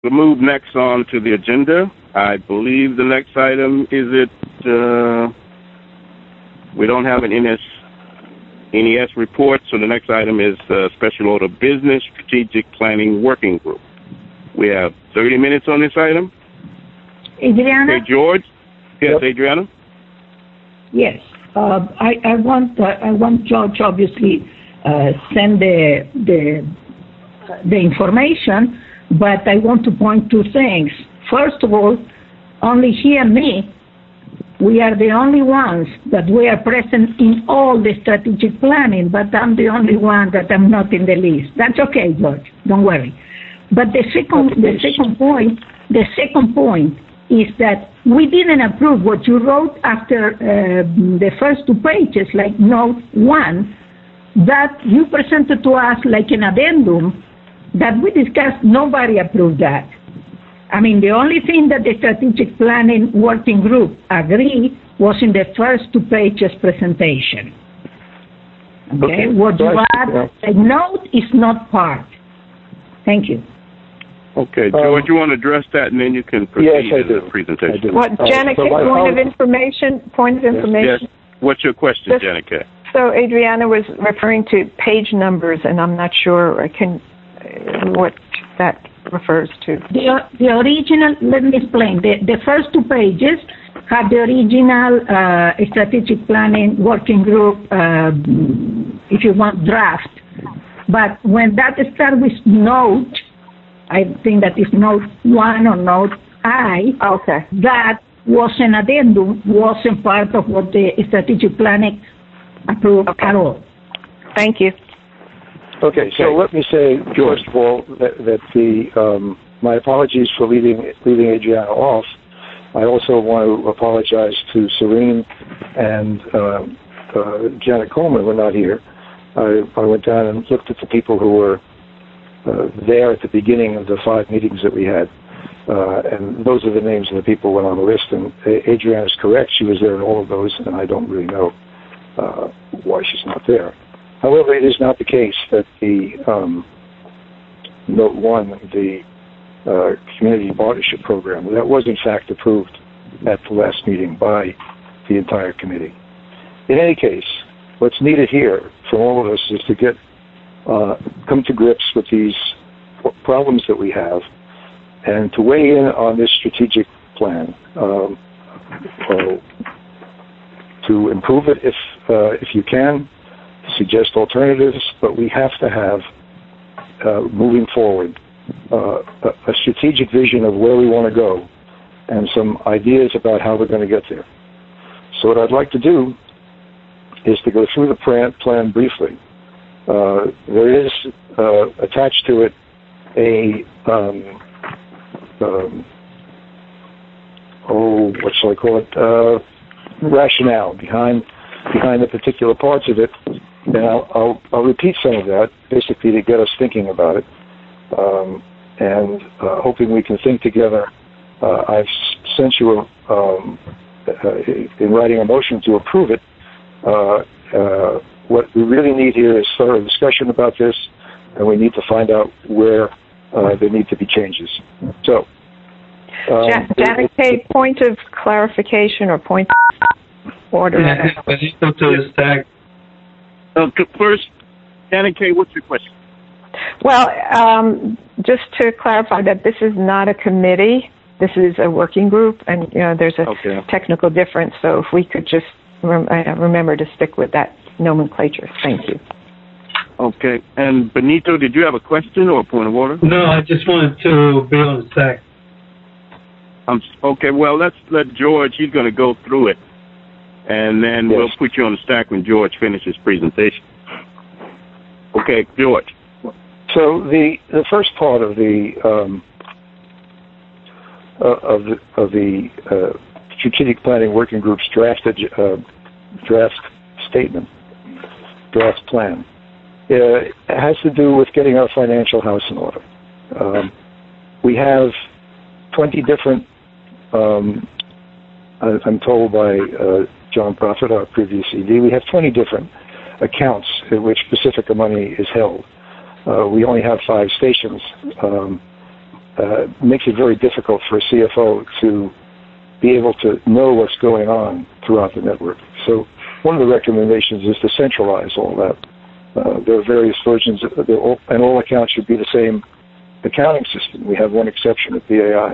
We'll move next on to the agenda. I believe the next item we don't have an NES report, so the next item is Special Order Business Strategic Planning Working Group. We have 30 minutes on this item. Adriana? Okay, George? Yes, yep. Adriana? Yes. I want George, obviously, send the information, but I want to point two things. First of all, only he and me, we are the only ones that we are present in all the strategic planning, but I'm the only one that I'm not in the list. That's okay, George. Don't worry. But the second point is that we didn't approve what you wrote after the first two pages, like note 1, that you presented to us like an addendum that we discussed. Nobody approved that. I mean, the only thing that the strategic planning working group agreed was in the first two pages presentation. Okay? What you add, a note is not part. Thank you. Okay, George, you want to address that, and then you can proceed in the presentation. What, Janet K., point of information? Yes. What's your question, Janet K.? So Adriana was referring to page numbers, and I'm not sure what that refers to. The original, let me explain. The first two pages have the original strategic planning working group, if you want, draft. But when that starts with note, I think that is note 1 or note I, okay, that was an addendum, wasn't part of what the strategic planning approved at all. Thank you. Okay, so let me say, first of all, that my apologies for leaving Adriana off. I also want to apologize to Serene and Janet Coleman, who are not here. I went down and looked at the people who were there at the beginning of the 5 meetings that we had, and those are the names of the people who went on the list. And Adriana is correct; she was there in all of those, and I don't really know why she's not there. However, it is not the case that the Note 1, the Community Partnership Program, that was in fact approved at the last meeting by the entire committee. In any case, what's needed here from all of us is to come to grips with these problems that we have, and to weigh in on this strategic plan, to improve it if you can, suggest alternatives, but we have to have, moving forward, a strategic vision of where we want to go and some ideas about how we're going to get there. So what I'd like to do is to go through the plan briefly. There is attached to it a what shall I call it? Rationale behind the particular parts of it. And I'll repeat some of that, basically to get us thinking about it, and hoping we can think together. I've sent you in writing a motion to approve it. What we really need here is thorough discussion about this, and we need to find out where there need to be changes. So, Janet K., point of clarification or point of order. First, Janet K., what's your question? Well, just to clarify that this is not a committee. This is a working group, and there's a technical difference. So if we could just remember to stick with that nomenclature. Thank you. Okay. And Benito, did you have a question or a point of order? No, I just wanted to be on the stack. Okay, well, let's let George, he's going to go through it, and then we'll put you on the stack when George finishes presentation. Okay, George. So the first part of the strategic planning working group's draft statement, draft plan, has to do with getting our financial house in order. We have 20 different, I'm told by John Prophet, our previous ED, we have 20 different accounts in which Pacifica money is held. We only have 5 stations, makes it very difficult for a CFO to be able to know what's going on throughout the network. So one of the recommendations is to centralize all that. There are various versions, and all accounts should be the same accounting system. We have one exception at BAI.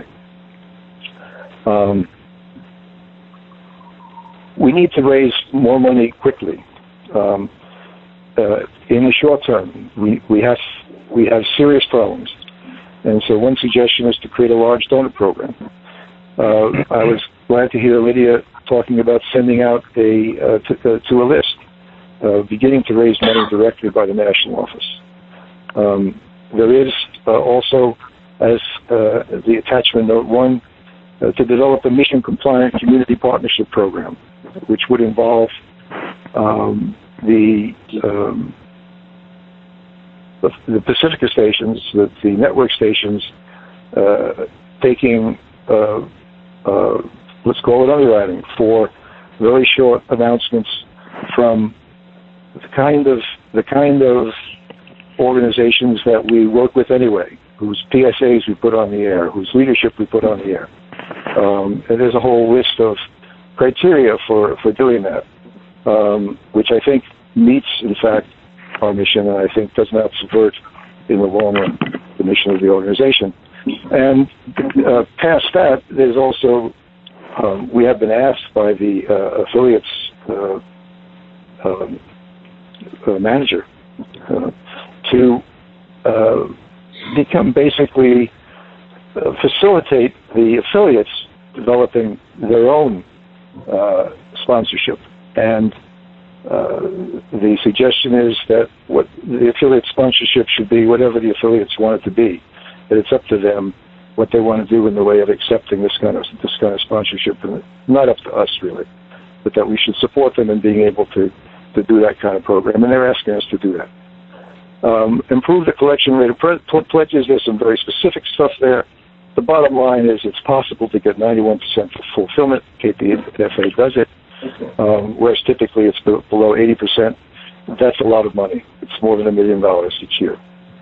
We need to raise more money quickly. In the short term, we have serious problems, and so one suggestion is to create a large donor program. I was glad to hear Lydia talking about sending out to a list, beginning to raise money directly by the national office. There is also, as the attachment note 1, to develop a mission-compliant community partnership program, which would involve the Pacifica stations, the network stations, taking let's call it underwriting for very short announcements from the kind of organizations that we work with anyway, whose PSAs we put on the air, whose leadership we put on the air. And there's a whole list of criteria for doing that, which I think meets, in fact, our mission, and I think does not subvert in the long run the mission of the organization. And past that, there's also, we have been asked by the affiliates manager to become basically facilitate the affiliates developing their own sponsorship. And the suggestion is that what the affiliate sponsorship should be whatever the affiliates want it to be. That it's up to them what they want to do in the way of accepting this kind of sponsorship, and not up to us really, but that we should support them in being able to do that kind of program, and they're asking us to do that. Improve the collection rate of pledges. There's some very specific stuff there. The bottom line is it's possible to get 91% fulfillment. KPFA does it, whereas typically it's below 80%. That's a lot of money. It's more than $1 million each year.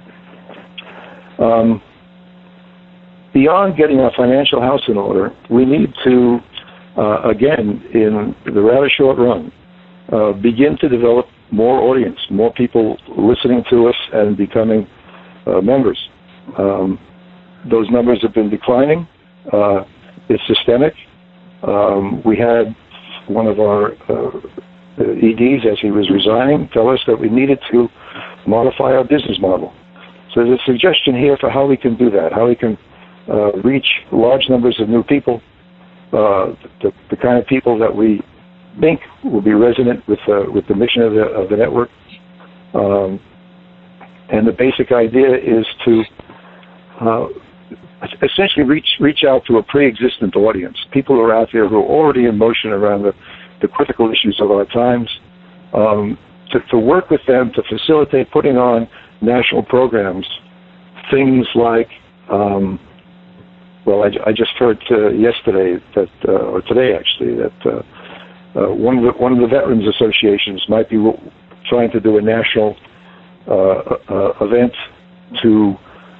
Beyond getting our financial house in order, we need to, again, in the rather short run, begin to develop more audience, more people listening to us and becoming members. Those numbers have been declining. It's systemic. We had one of our EDs, as he was resigning, tell us that we needed to modify our business model. So there's a suggestion here for how we can do that, how we can reach large numbers of new people, the kind of people that we think will be resonant with the mission of the network. And the basic idea is to essentially reach out to a pre-existent audience, people who are out there who are already in motion around the critical issues of our times, to work with them to facilitate putting on national programs, things like, I just heard yesterday that, or today actually, that one of the veterans associations might be trying to do a national event to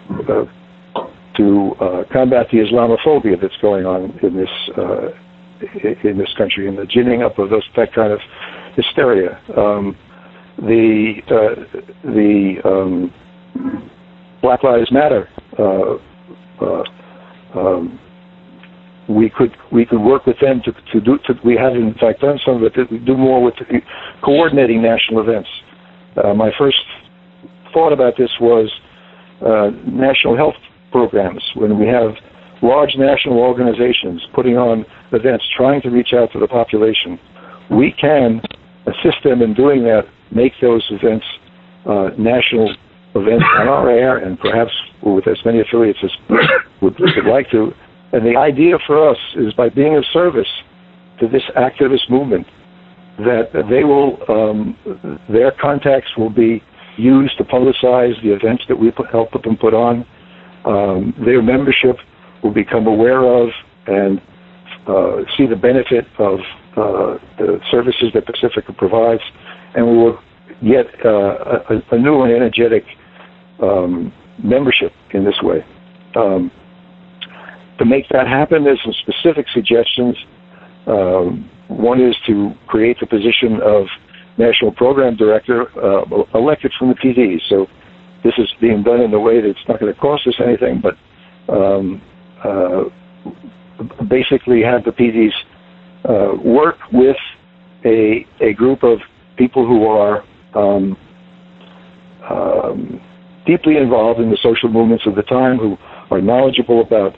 combat the Islamophobia that's going on in this country, and the ginning up of that kind of hysteria. The Black Lives Matter. We could work with them to do. We have in fact done some of it. To do more with coordinating national events. My first thought about this was national health programs. When we have large national organizations putting on events, trying to reach out to the population, we can assist them in doing that. Make those events national events on our air, and perhaps with as many affiliates as would like to. And the idea for us is, by being of service to this activist movement, that they will, their contacts will be used to publicize the events that we help them put on. Their membership will become aware of and see the benefit of the services that Pacifica provides, and we will get a new and energetic membership in this way. to make that happen, there's some specific suggestions. One is to create the position of National Program Director, elected from the PD. So this is being done in a way that's not going to cost us anything, but basically have the PDs work with a group of people who are deeply involved in the social movements of the time, who are knowledgeable about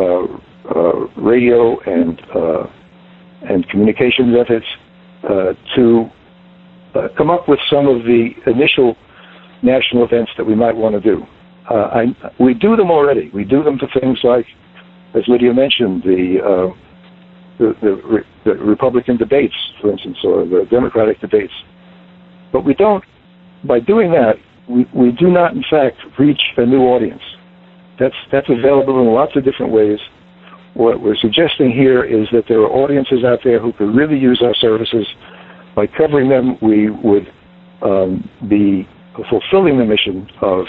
radio and communication methods, to come up with some of the initial national events that we might want to do. We do them already. We do them for things like, as Lydia mentioned, the Republican debates, for instance, or the Democratic debates. But we don't, by doing that, we do not, in fact, reach a new audience. That's available in lots of different ways. What we're suggesting here is that there are audiences out there who could really use our services. By covering them, we would be fulfilling the mission of,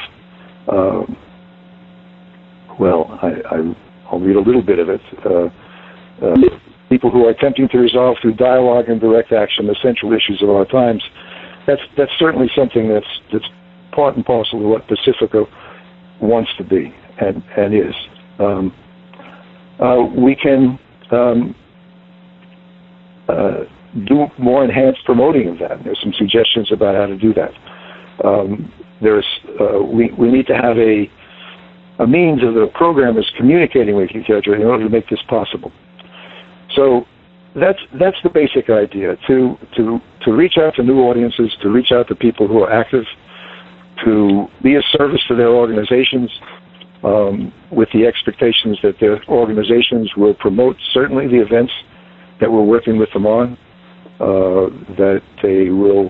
I'll read a little bit of it. People who are attempting to resolve through dialogue and direct action the central issues of our times. That's certainly something that's part and parcel of what Pacifica wants to be and is. We can do more enhanced promoting of that. There's some suggestions about how to do that. We need to have a means of the programmers communicating with each other in order to make this possible. So that's the basic idea, to reach out to new audiences, to reach out to people who are active, to be a service to their organizations, with the expectations that their organizations will promote certainly the events that we're working with them on, that they will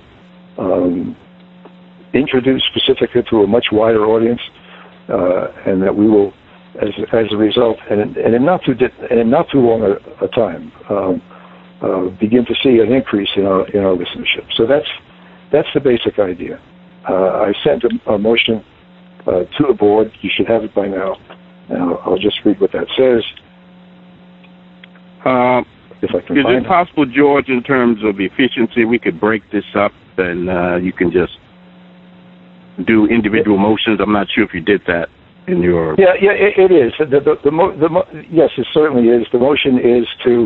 introduce Pacifica to a much wider audience, and that we will, as a result, and in not too long a time, begin to see an increase in our listenership. So that's the basic idea. I sent a motion to the board. You should have it by now. I'll just read what that says. If I can find it. Is it possible, George, in terms of efficiency, we could break this up and you can just do individual motions? I'm not sure if you did that in your... Yeah, it is. Yes, it certainly is. The motion is to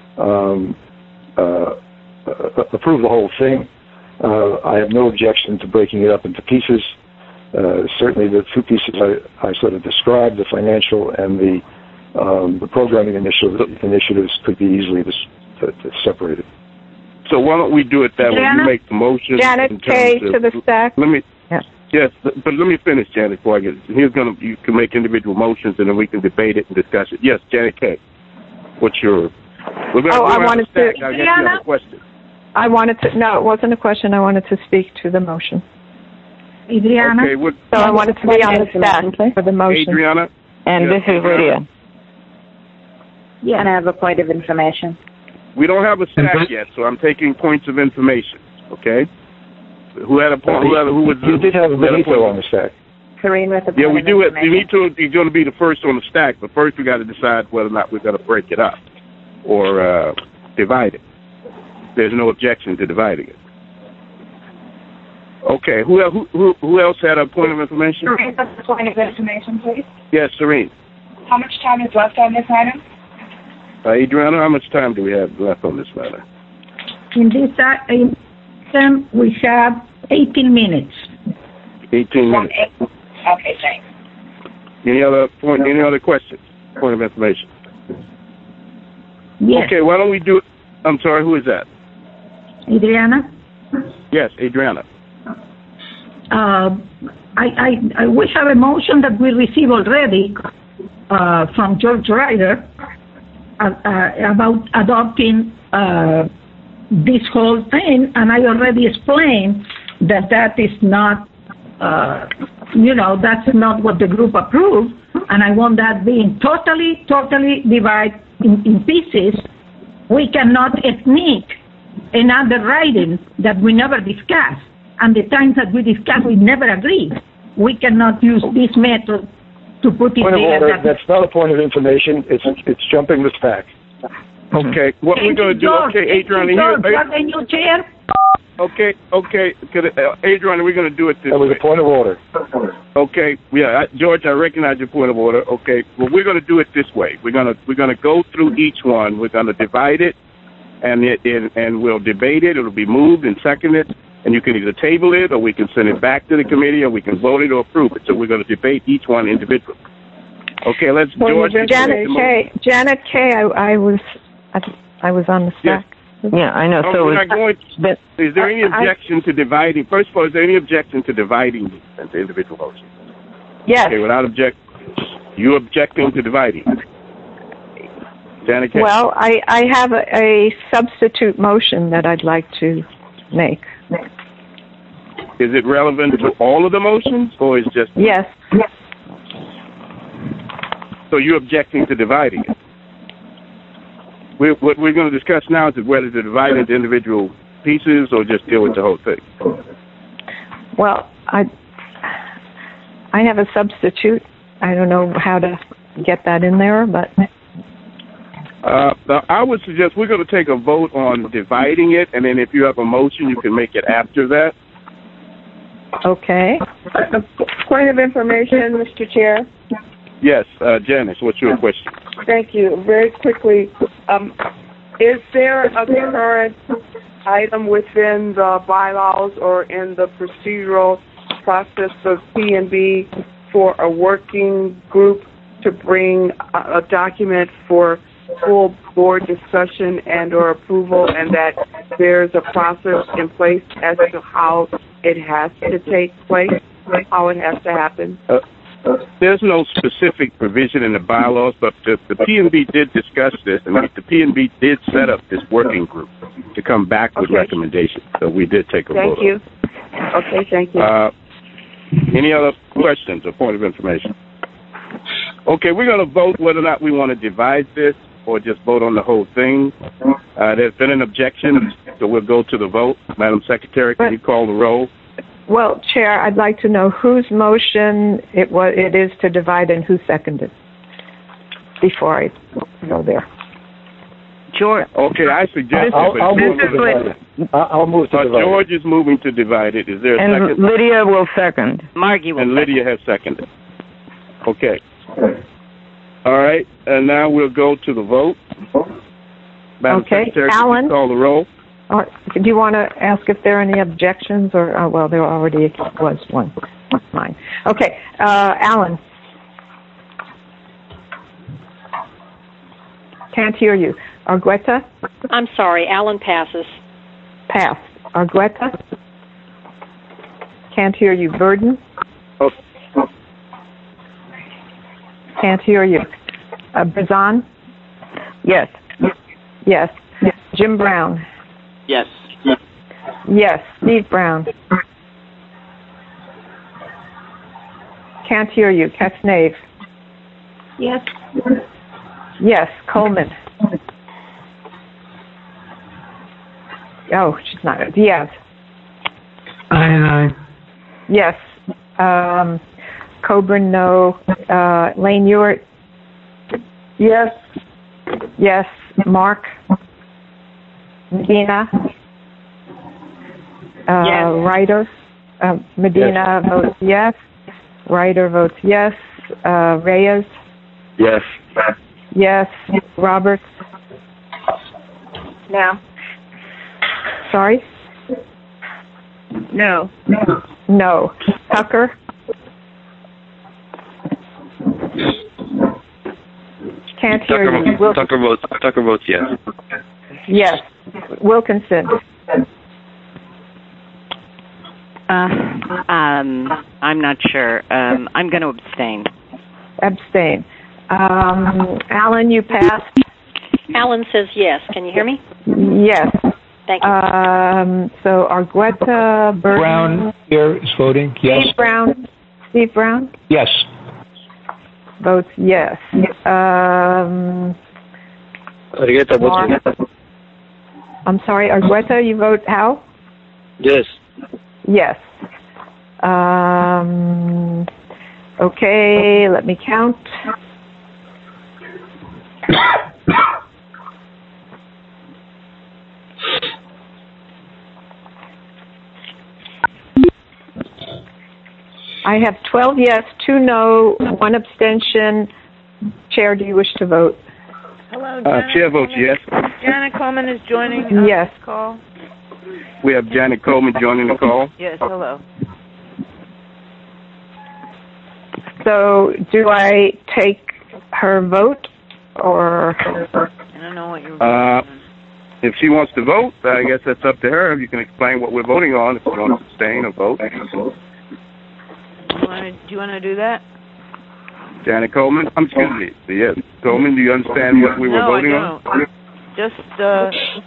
approve the whole thing. I have no objection to breaking it up into pieces. Certainly the two pieces I sort of described, the financial and the programming initiatives, could be easily separated. So why don't we do it that way? You make the motion. Janet K. to the stack. Yes, but let me finish, Janet, before I get... You can make individual motions, and then we can debate it and discuss it. Yes, Janet K. What's your... I wanted to... Adriana? Question. No, it wasn't a question. I wanted to speak to the motion. Adriana? Okay, so I wanted to be on the stack for the motion. Adriana? And this is Lydia. Yeah. And I have a point of information. We don't have a stack yet, so I'm taking points of information, okay? Who had a point? You did have a Benito on the stack. Karine with a point Yeah, we of do it. information. Benito is going to be the first on the stack, but first we got to decide whether or not we're going to break it up or divide it. There's no objection to dividing it. Okay, who else had a point of information? Serene, that's a point of information, please. Yes, Serene. How much time is left on this item? Adriana, how much time do we have left on this matter? In this item, we have 18 minutes. 18 minutes. Okay, thanks. Any other questions? Point of information. Yes. Okay, why don't we do it? I'm sorry, who is that? Adriana? Yes, Adriana. We have a motion that we received already from George Ryder about adopting this whole thing, and I already explained that is not, that's not what the group approved, and I want that being totally divided in pieces. We cannot sneak another writing that we never discussed, and the times that we discussed, we never agreed. We cannot use this method to put it Point of there. order. That's not a point of information. It's jumping the stack. Okay, what we're going to do, okay, Adrian, George, you are the new chair. Okay, Adrian, we're going to do it this way. That was a point of order. Okay, yeah, George, I recognize your point of order. Okay, well, we're going to do it this way. We're going to go through each one. We're going to divide it, and we'll debate it. It'll be moved and seconded, and you can either table it, or we can send it back to the committee, or we can vote it or approve it. So we're going to debate each one individually. Okay, let's George. Janet Kay, I was on the stack. Yes. Yeah, I know. So is there any objection to dividing? First of all, is there any objection to dividing the individual motions? Yes. Okay, without objection, you objecting to dividing? Janet Kay. Well, I have a substitute motion that I'd like to make. Is it relevant to all of the motions, or is just? Yes. So you're objecting to dividing it? What we're going to discuss now is whether to divide into individual pieces or just deal with the whole thing. Well, I have a substitute. I don't know how to get that in there, but... I would suggest we're going to take a vote on dividing it, and then if you have a motion, you can make it after that. Okay. Point of information, Mr. Chair. Yes, Janice, what's your question? Thank you. Very quickly, is there a current item within the bylaws or in the procedural process of P&B for a working group to bring a document for full board discussion and or approval, and that there's a process in place as to how it has to take place, how it has to happen? There's no specific provision in the bylaws, but the P&B did discuss this, and the P&B did set up this working group to come back with recommendations. So we did take a vote. Thank you. Okay, thank you. Any other questions or point of information? Okay, we're going to vote whether or not we want to divide this or just vote on the whole thing. There's been an objection, so we'll go to the vote. Madam Secretary, can you call the roll? Well, Chair, I'd like to know whose motion it is to divide and who seconded before I go there. George. Okay, I suggest I'll move to divide it. I'll move to divide it. George is moving to divide it. Is there a second? And Lydia will second. Margie will second. Lydia has seconded. Okay. All right, and now we'll go to the vote. Madam Secretary, Alan, can you call the roll? Do you want to ask if there are any objections, or well, there already was one. Mine. Okay, Alan. Can't hear you. Argueta? I'm sorry, Alan passes. Pass. Argueta? Can't hear you. Burden? Oh. Can't hear you. Brazan? Yes. Yes. Jim Brown? Yes. Yes. Steve Brown? Can't hear you. Casnave? Yes. Yes. Coleman? Oh, she's not. Diaz? Aye. Yes. Coburn, no. Lane Ewart? Yes. Yes. Mark? Medina? Yes. Ryder? Medina votes yes. Ryder votes yes. Reyes? Yes. Yes. Roberts? No. Sorry? No. No. Tucker? Can't hear you. Tucker votes yes. Yes. Wilkinson? I'm not sure. I'm going to abstain. Abstain. Alan, you passed? Alan says yes. Can you hear me? Yes. Thank you. So Argueta, Burton... Brown here is voting yes. Steve Brown? Yes. Votes yes. Argueta votes yes. I'm sorry, Argueta, you vote how? Yes. Yes. Okay, let me count. I have 12 yes, 2 no, 1 abstention. Chair, do you wish to vote? Hello, Chair votes yes. Janet Coleman is joining yes. This call. We have Janet Coleman joining the call. Yes, hello. So, do I take her vote, or? I don't know what you're voting on. If she wants to vote, I guess that's up to her. You can explain what we're voting on if you want to abstain or vote. Do you want to do that? Janet Coleman? Excuse me. Yes. Coleman, do you understand what we were voting on? No, I don't. Just,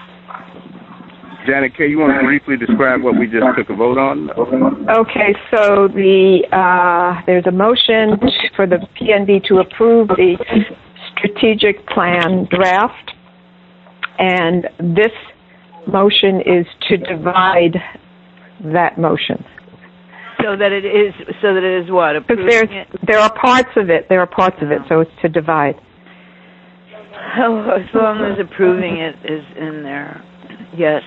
Janet K., you want to briefly describe what we just took a vote on? Okay, so there's a motion for the PNB to approve the strategic plan draft, and this motion is to divide that motion. So that it is what? Because there are parts of it. So it's to divide. Oh, as long as approving it is in there. Yes.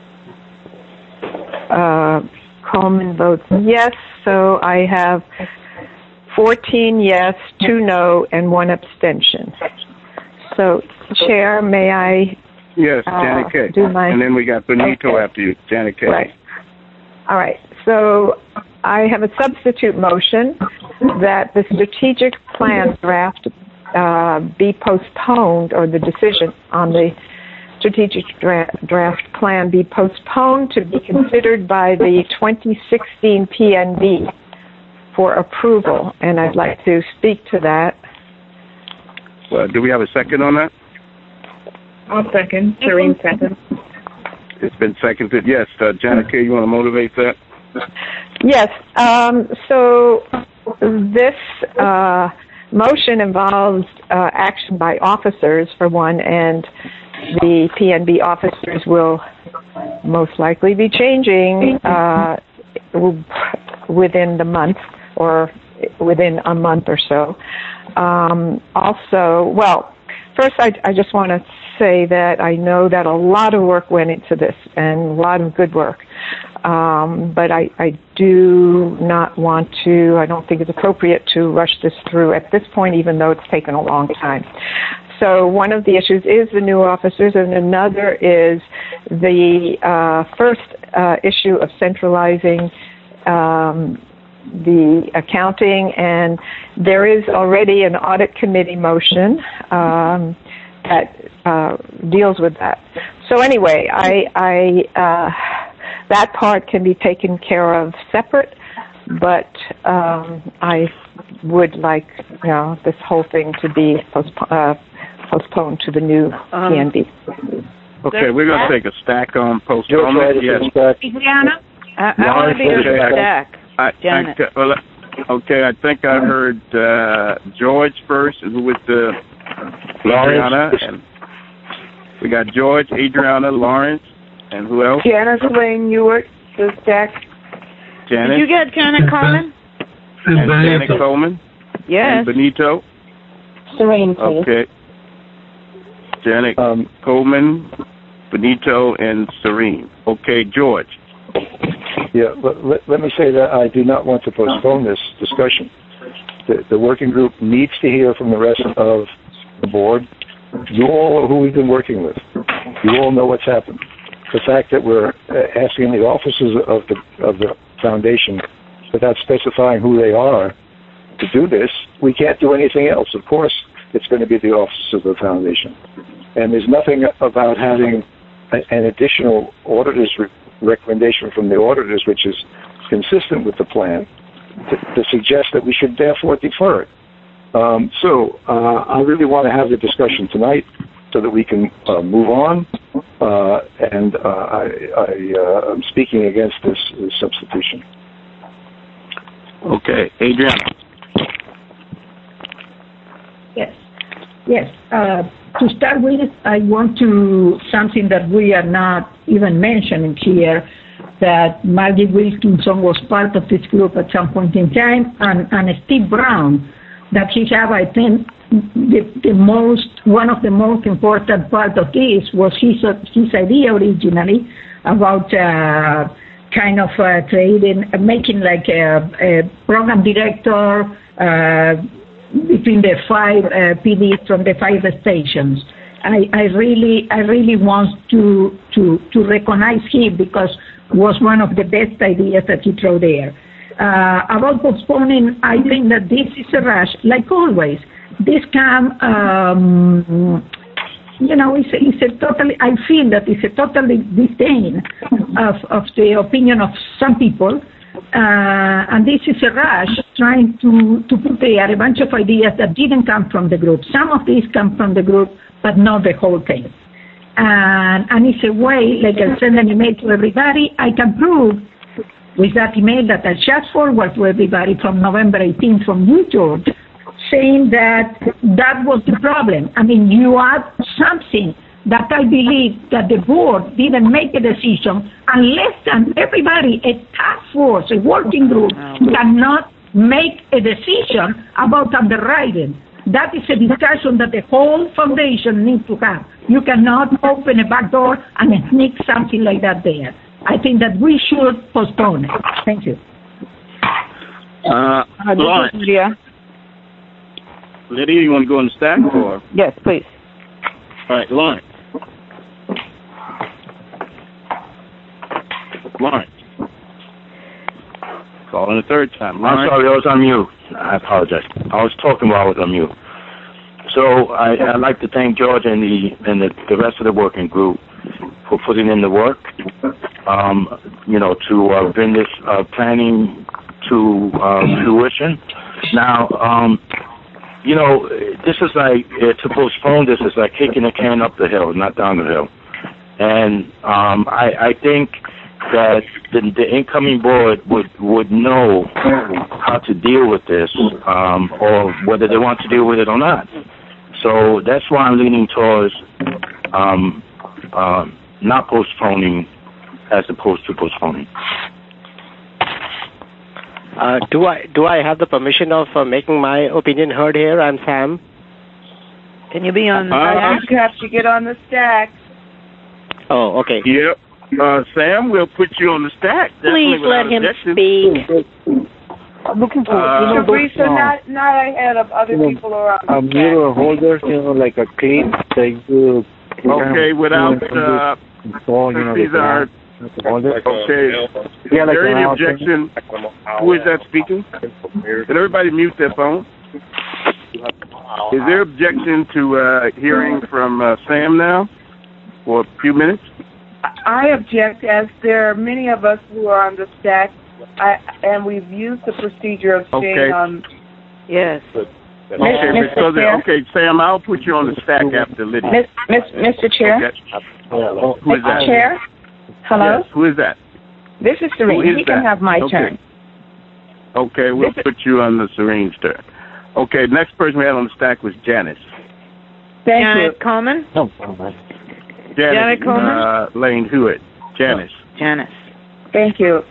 Coleman votes yes, so I have 14 yes, 2 no, and 1 abstention. So, Chair, may I? Yes, Janet K. And then we got Benito after you, Janet K. Right. All right. So I have a substitute motion that the strategic plan draft be postponed, or the decision on the strategic draft plan be postponed to be considered by the 2016 PNB for approval. And I'd like to speak to that. Well, do we have a second on that? I'll second. Serene second. It's been seconded. Yes. Janet K., you want to motivate that? Yes. So this motion involves action by officers, for one, and the PNB officers will most likely be changing within the month, or within a month or so. Also, well, first I just want to say that I know that a lot of work went into this, and a lot of good work. But I do not want to, I don't think it's appropriate to rush this through at this point, even though it's taken a long time. So one of the issues is the new officers, and another is the first issue of centralizing the accounting, and there is already an audit committee motion that deals with that. So anyway, that part can be taken care of separate, but I would like this whole thing to be postponed to the new PNB. Okay, we're going to take a stack on postponement. Yes. Adriana? I want to be a stack. Janet. Okay, I think I heard George first, and who was Adriana, and we got George, Adriana, Lawrence, and who else? Janice Lane Ewart, the stack. Janet. Did you get Janet Coleman? And Janet Coleman? Yes. And Benito? Serene, please. Okay. Janet Coleman, Benito, and Serene. Okay, George. Yeah, let me say that I do not want to postpone this discussion. The working group needs to hear from the rest of the board. You all who we've been working with, you all know what's happened. The fact that we're asking the officers of the foundation, without specifying who they are, to do this, we can't do anything else. Of course, it's going to be the officers of the foundation. And there's nothing about having an additional auditor's recommendation from the auditors, which is consistent with the plan, to suggest that we should therefore defer it. So I really want to have the discussion tonight so that we can move on. And I'm speaking against this substitution. Okay, Adriana. Yes. To start with, I want to something that we are not even mentioning here. that Margie Wilkinson was part of this group at some point in time, and Steve Brown, that he have, I think, one of the most important part of this was his idea originally about making like a program director between the 5 PDs from the 5 stations. I really want to recognize him because it was one of the best ideas that he threw there. About postponing, I think that this is a rush, like always. This can, it's a totally, I feel that it's a totally disdain of the opinion of some people. And this is a rush trying to put there a bunch of ideas that didn't come from the group. Some of these come from the group, but not the whole thing. And it's a way, like I send an email to everybody, I can prove with that email that I just forward to everybody from November 18th from you, George, saying that was the problem. I mean, you add something that I believe that the board didn't make a decision unless everybody, a task force, a working group, cannot make a decision about underwriting. That is a discussion that the whole foundation needs to have. You cannot open a back door and sneak something like that there. I think that we should postpone it. Thank you. Lydia, you want to go on the stack? Or? Yes, please. All right, Lawrence. Calling the third time. I'm sorry, I was on mute. I apologize. I was talking while I was on mute. So I'd like to thank George and the rest of the working group for putting in the work, to bring this planning to fruition. Now, this is like, to postpone this is like kicking a can up the hill, not down the hill. And I think that the incoming board would know how to deal with this, or whether they want to deal with it or not. So that's why I'm leaning towards not postponing as opposed to postponing. Do I have the permission of making my opinion heard here? I'm Sam. Can you be on the stack? You have to get on the stack. Oh, okay. Yep. Sam, we'll put you on the stack. Please let him speak. I'm looking for Teresa, not ahead of other people around the stack. Mirror holders, like a clean, okay, without these are. Okay. Yeah, like is there any objection? Who is that speaking? Can everybody mute their phone? Is there objection to hearing from Sam now for a few minutes? I object, as there are many of us who are on the stack, and we've used the procedure of staying on. Yes. Okay, Sam, I'll put you on the stack after Lydia. Mr. Chair? Okay. Who is that? Chair? Hello? Yes, who is that? This is Serene. He can have my turn. Okay, we'll put you on the Serene's turn. Okay, next person we had on the stack was Janice. Thank Janet you. Coleman? No. Janet Coleman? Lane Hewitt. Janice. Janice. Thank you.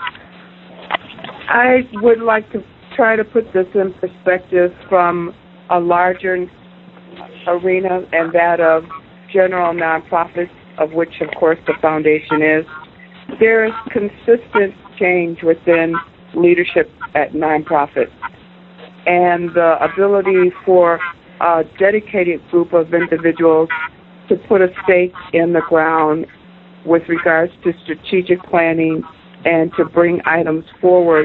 I would like to try to put this in perspective from a larger arena, and that of general nonprofits, of which, of course, the foundation is. There is consistent change within leadership at nonprofits, and the ability for a dedicated group of individuals to put a stake in the ground with regards to strategic planning and to bring items forward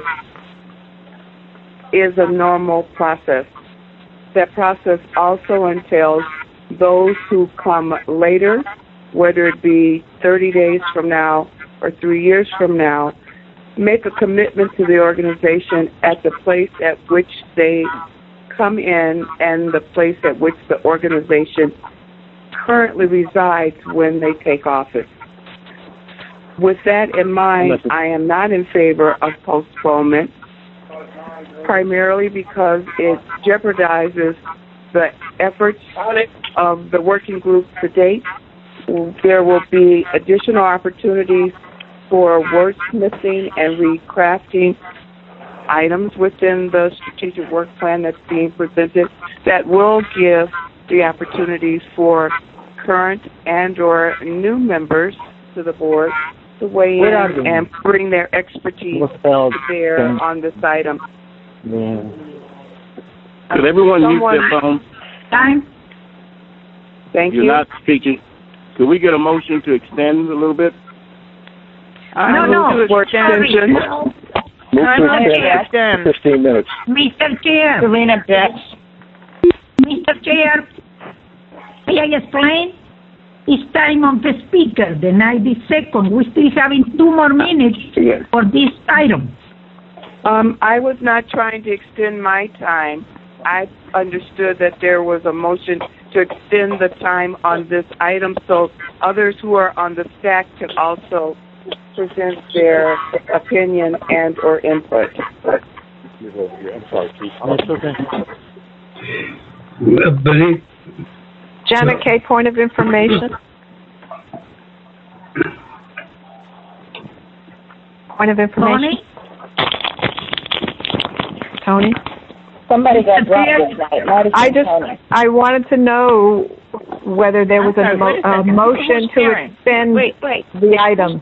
is a normal process. That process also entails those who come later, whether it be 30 days from now or 3 years from now, make a commitment to the organization at the place at which they come in and the place at which the organization currently resides when they take office. With that in mind, I am not in favor of postponement, primarily because it jeopardizes the efforts of the working group to date. There will be additional opportunities for wordsmithing and recrafting items within the strategic work plan that's being presented that will give the opportunities for current and or new members to the board to weigh in and bring their expertise to bear on this item. Could everyone use their phone? Time. Thank you. You're not speaking. Could we get a motion to extend a little bit? No. Move to extend 15 minutes. Mr. Chair. Serena Betts. Mr. Chair, may I explain? It's time of the speaker, the 92nd. We still having 2 more minutes for this item. I was not trying to extend my time. I understood that there was a motion to extend the time on this item so others who are on the stack can also present their opinion and or input. I'm sorry, please. Janet K., point of information. Point of information. Tony? Somebody got dropped this night. I wanted to know whether there was a motion to extend the item.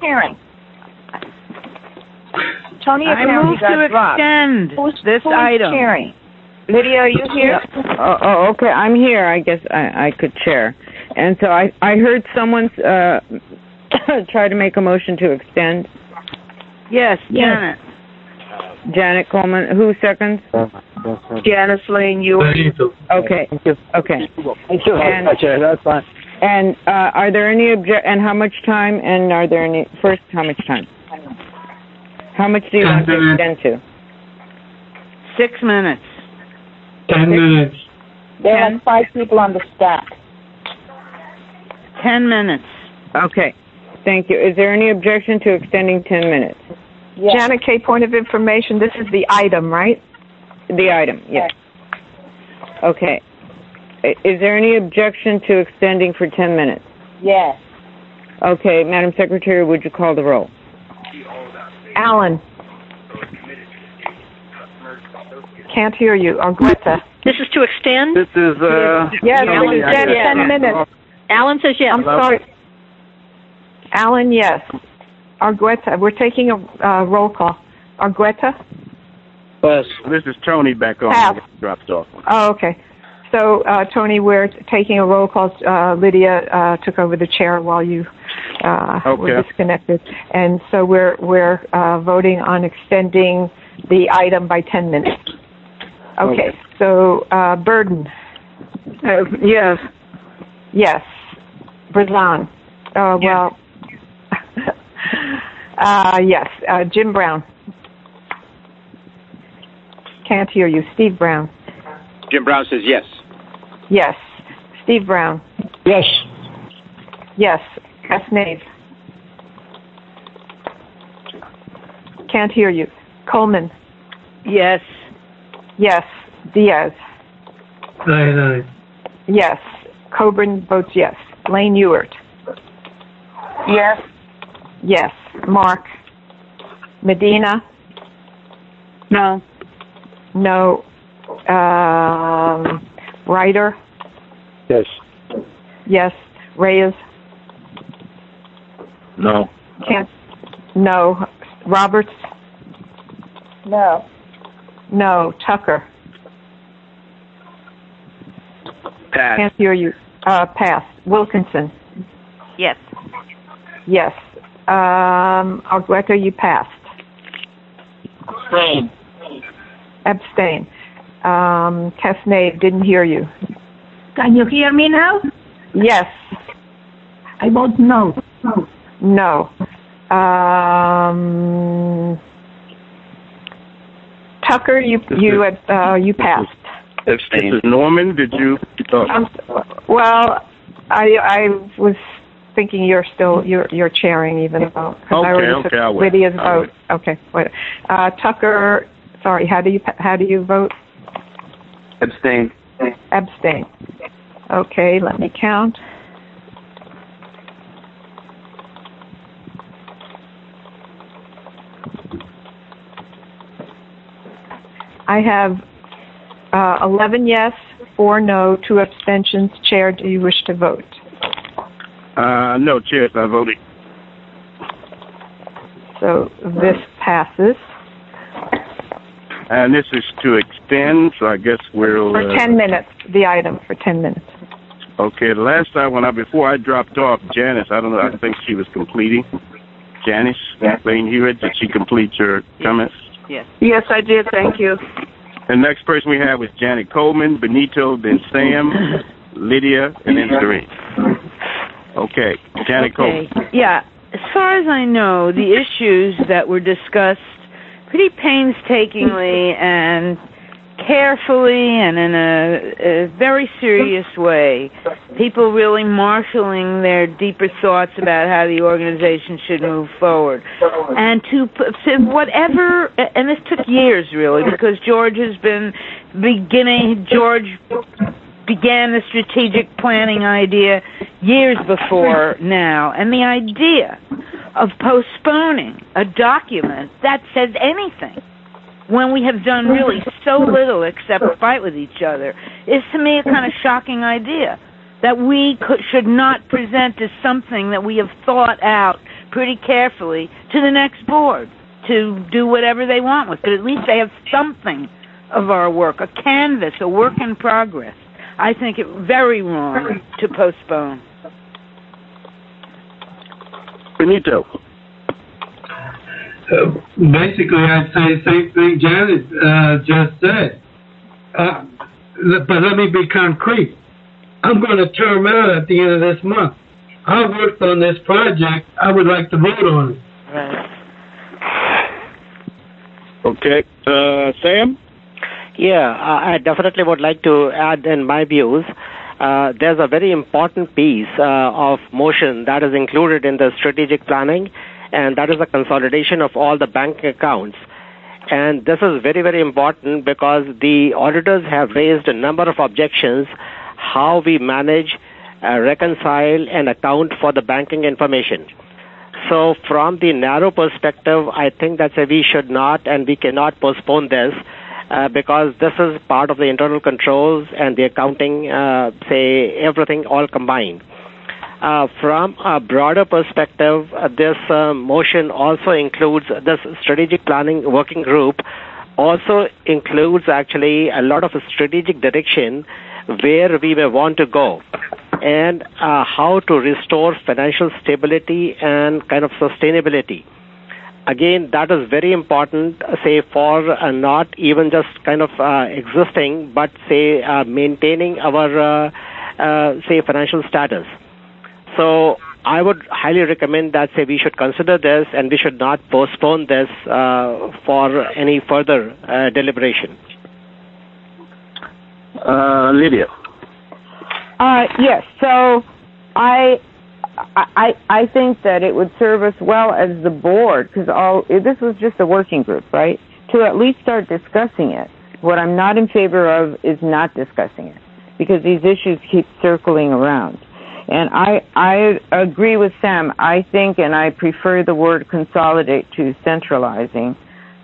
Tony, I move to extend this item. Sharing? Lydia, are you here? Oh, okay. I'm here. I guess I could chair. And so I heard someone try to make a motion to extend. Yes, Janet. Janet Coleman. Who seconds? Janice Lane, you. Okay. Okay. Thank you. That's fine. And are there any and how much time? And are there any how much time? How much do you want to extend to? 6 minutes. 10 minutes. There are 5 people on the stack. 10 minutes. Okay. Thank you. Is there any objection to extending 10 minutes? Yes. Janet K., point of information. This is the item, right? The item, yes. Okay. Is there any objection to extending for 10 minutes? Yes. Okay. Madam Secretary, would you call the roll? Allen. Can't hear you. Argueta. This is to extend? This is, yes, Alan said 10 minutes. Alan says yes. I'm sorry. Alan, yes. Argueta. We're taking a roll call. Argueta? Yes. This is Tony back on. Pass. Dropped off. Oh, okay. So, Tony, we're taking a roll call. Lydia took over the chair while you were disconnected. And so we're voting on extending the item by 10 minutes. Okay. So, Burden. Yes. Yes. Brazan. Well, yes. Jim Brown. Can't hear you. Steve Brown. Jim Brown says yes. Yes. Steve Brown. Yes. Yes. Casnave. Can't hear you. Coleman. Yes. Yes. Diaz. Aye. Yes. Coburn votes yes. Lane Ewert. Yes. Yes. Mark. Medina. No. No. Ryder. Yes. Yes. Reyes. No. Can't. No. Roberts. No. No. Tucker. Pass. Can't hear you. Pass. Wilkinson. Yes. Yes. Argueta, you passed. Abstain. Casnade, didn't hear you. Can you hear me now? Yes. I vote no. No. Tucker, you passed. Abstain. This is Norman. Did you? Well, I was thinking you're chairing even though I already took Lydia's vote. Okay. Wait. Tucker, sorry. How do you vote? Abstain. Abstain. Okay. Let me count. I have 11 yes, 4 no, 2 abstentions. Chair, do you wish to vote? No, Chair, I voted. So this passes. And this is to extend, so I guess we'll... For 10 minutes, the item for 10 minutes. Okay, the last time before I dropped off, Janice, I don't know, I think she was completing. Janice Lane Hewitt, did she complete your comments? Yes. Yes, I did, thank you. The next person we have is Janet Coleman, Benito, then Sam, Lydia, and then Serene. Okay, Janet Coleman. Yeah, as far as I know, the issues that were discussed pretty painstakingly and carefully and in a very serious way. People really marshaling their deeper thoughts about how the organization should move forward. And to whatever, and this took years really, because George began the strategic planning idea years before now. And the idea of postponing a document that says anything when we have done really so little except fight with each other is to me a kind of shocking idea that we should not present as something that we have thought out pretty carefully to the next board to do whatever they want with it. At least they have something of our work, a canvas, a work in progress. I think it very wrong to postpone. Benito. Basically, I'd say the same thing Janet just said. But let me be concrete. I'm going to term out at the end of this month. I worked on this project. I would like to vote on it. Right. Okay. Sam? Yeah, I definitely would like to add in my views. There's a very important piece of motion that is included in the strategic planning, and that is the consolidation of all the bank accounts. And this is very, very important because the auditors have raised a number of objections how we manage, reconcile, and account for the banking information. So from the narrow perspective, I think that we should not and we cannot postpone this because this is part of the internal controls and the accounting, everything all combined. From a broader perspective, this motion also includes this strategic planning working group, also includes actually a lot of strategic direction where we may want to go and how to restore financial stability and kind of sustainability. Again, that is very important, for not even just kind of existing, but maintaining our, financial status. So I would highly recommend that, we should consider this and we should not postpone this for any further deliberation. Lydia. Yes. So I think that it would serve us well as the board, because this was just a working group, right? To at least start discussing it. What I'm not in favor of is not discussing it, because these issues keep circling around. And I agree with Sam. I think, and I prefer the word consolidate to centralizing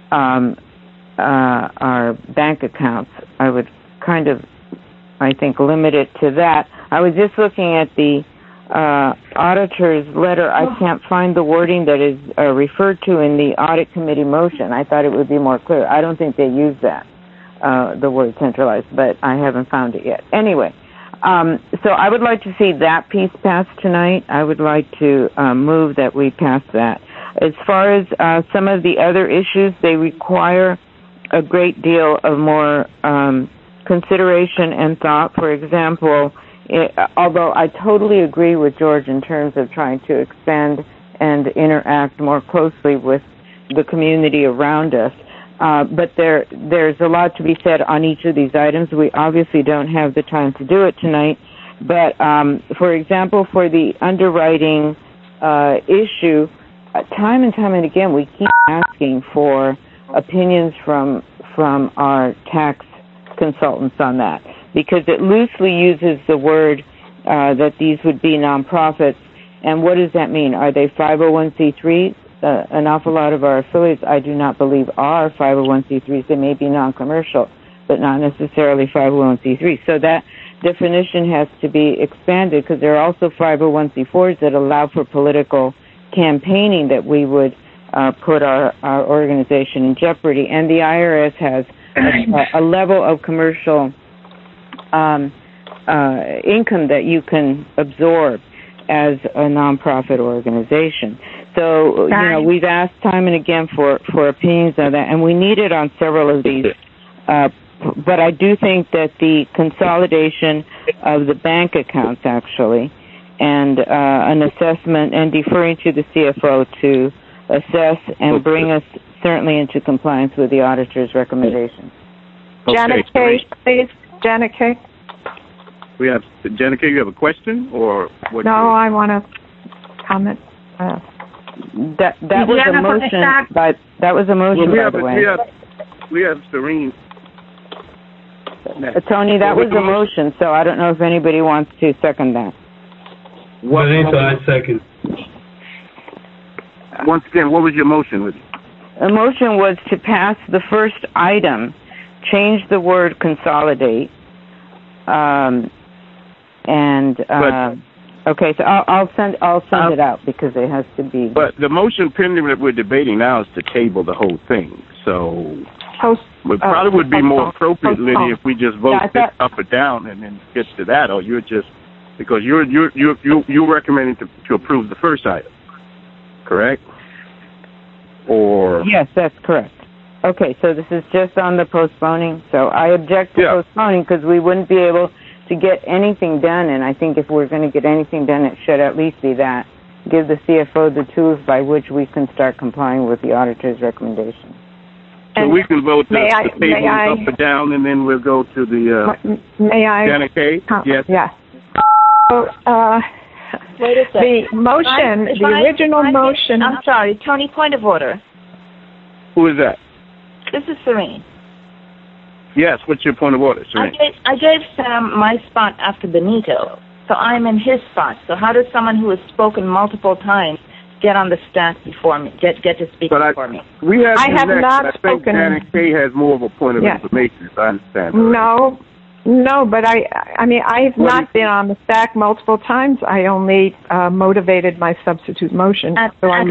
our bank accounts. I would kind of, I think, limit it to that. I was just looking at the auditor's letter. I can't find the wording that is referred to in the audit committee motion. I thought it would be more clear. I don't think they use that, the word centralized, but I haven't found it yet. Anyway, so I would like to see that piece passed tonight. I would like to move that we pass that. As far as some of the other issues, they require a great deal of more consideration and thought. For example, although I totally agree with George in terms of trying to expand and interact more closely with the community around us, but there's a lot to be said on each of these items. We obviously don't have the time to do it tonight, but for example, for the underwriting issue, time and time and again, we keep asking for opinions from our tax consultants on that, because it loosely uses the word that these would be nonprofits. And what does that mean? Are they 501c3s? an awful lot of our affiliates, I do not believe, are 501c3s. They may be non-commercial, but not necessarily 501c3s. So that definition has to be expanded, because there are also 501c4s that allow for political campaigning that we would put our organization in jeopardy. And the IRS has a level of commercial income that you can absorb as a nonprofit organization. So, we've asked time and again for opinions on that, and we need it on several of these. But I do think that the consolidation of the bank accounts, actually, and an assessment, and deferring to the CFO to assess and bring us certainly into compliance with the auditor's recommendations. Okay. Janet Kay, please. Janet Kay. We have Janet Kay. You have a question or what? No, I want to comment. That was a motion. That was a motion, by the way. We have Serene. Tony, that was a motion, so I don't know if anybody wants to second that. I second. Once again, what was your motion? The motion was to pass the first item, change the word consolidate, okay, so I'll send it out because it has to be. But the motion pending that we're debating now is to table the whole thing. So it probably would be more appropriate, Lydia, if we just vote this up or down and then get to that. Or you're just because you're recommending to approve the first item, correct? Or yes, that's correct. Okay, so this is just on the postponing. So I object to postponing because we wouldn't be able to get anything done, and I think if we're going to get anything done, it should at least be that. Give the CFO the tools by which we can start complying with the auditor's recommendation. So we can vote the table up or down, and then we'll go to the Janet Kay? Yes. Yeah. So, wait a second. The motion, the original motion. I'm sorry, Tony, point of order. Who is that? This is Serene. Yes, what's your point of order, Serene? I gave Sam my spot after Benito, so I'm in his spot. So how does someone who has spoken multiple times get on the stack before me, get to speak before me? I have not spoken. I think Janet Kay has more of a point of information, if I understand. No, but I mean, I've not been on the stack multiple times. I only motivated my substitute motion. And I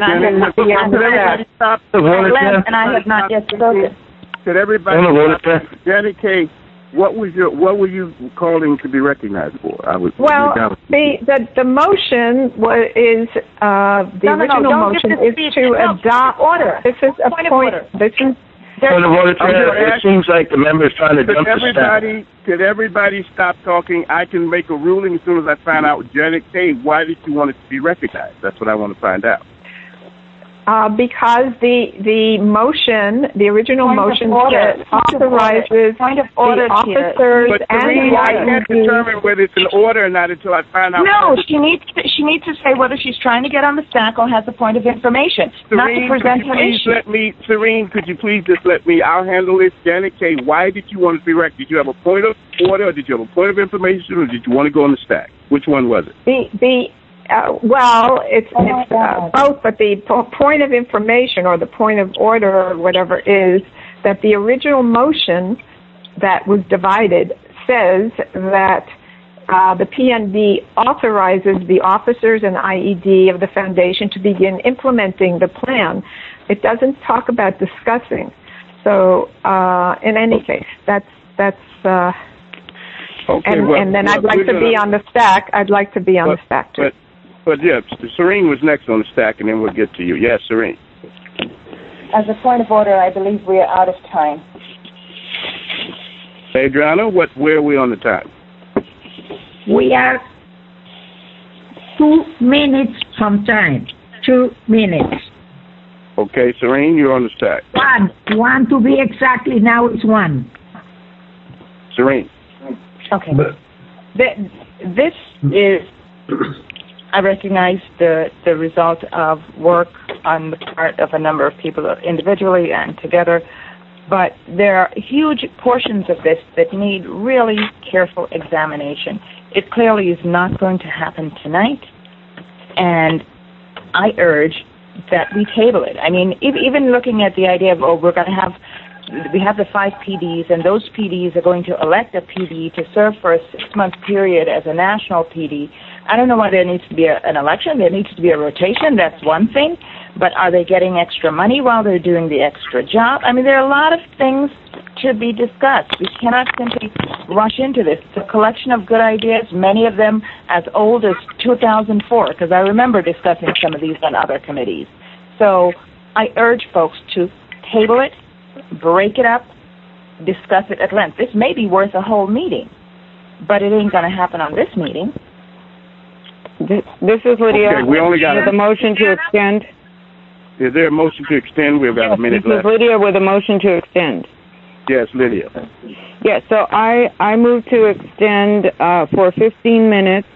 have not yet spoken. Could everybody, Janet Kay, what were you calling to be recognized for? The motion is the original motion is to adopt. Order. This is a point of order. This is. It seems like the member's trying to jump the stack. Could everybody stop talking? I can make a ruling as soon as I find out. Janet Kay, why did you want it to be recognized? That's what I want to find out. Because the motion, the original motion, authorizes the officers and the I can't determine whether it's an order or not until I find out. No, she needs to say whether she's trying to get on the stack or has a point of information, not to present her issue. Serene, could you please just let me? I'll handle this. Janet Kay, why did you want to be recognized? Did you have a point of order, or did you have a point of information, or did you want to go on the stack? Which one was it? It's both, but the point of information or the point of order or whatever is that the original motion that was divided says that the PNB authorizes the officers and IED of the foundation to begin implementing the plan. It doesn't talk about discussing. So in any case, that's okay. And then I'd like to be on the stack. I'd like to be on the stack too. But yeah, Serene was next on the stack, and then we'll get to you. Yes, Serene. As a point of order, I believe we are out of time. Adriana, where are we on the time? We are 2 minutes from time. 2 minutes. Okay, Serene, you're on the stack. One to be exactly. Now it's 1. Serene. Okay. This is. I recognize the result of work on the part of a number of people individually and together, but there are huge portions of this that need really careful examination. It clearly is not going to happen tonight, and I urge that we table it. I mean, even looking at the idea of, we have the 5 PDs, and those PDs are going to elect a PD to serve for a 6-month period as a national PD. I don't know why there needs to be an election. There needs to be a rotation. That's one thing. But are they getting extra money while they're doing the extra job? I mean, there are a lot of things to be discussed. We cannot simply rush into this. It's a collection of good ideas, many of them as old as 2004, because I remember discussing some of these on other committees. So I urge folks to table it, break it up, discuss it at length. This may be worth a whole meeting, but it ain't going to happen on this meeting. This is Lydia. Okay, we only got with a motion to extend. Is there a motion to extend? We've got a minute left. This is Lydia with a motion to extend. Yes, Lydia. Yes, so I move to extend for 15 minutes.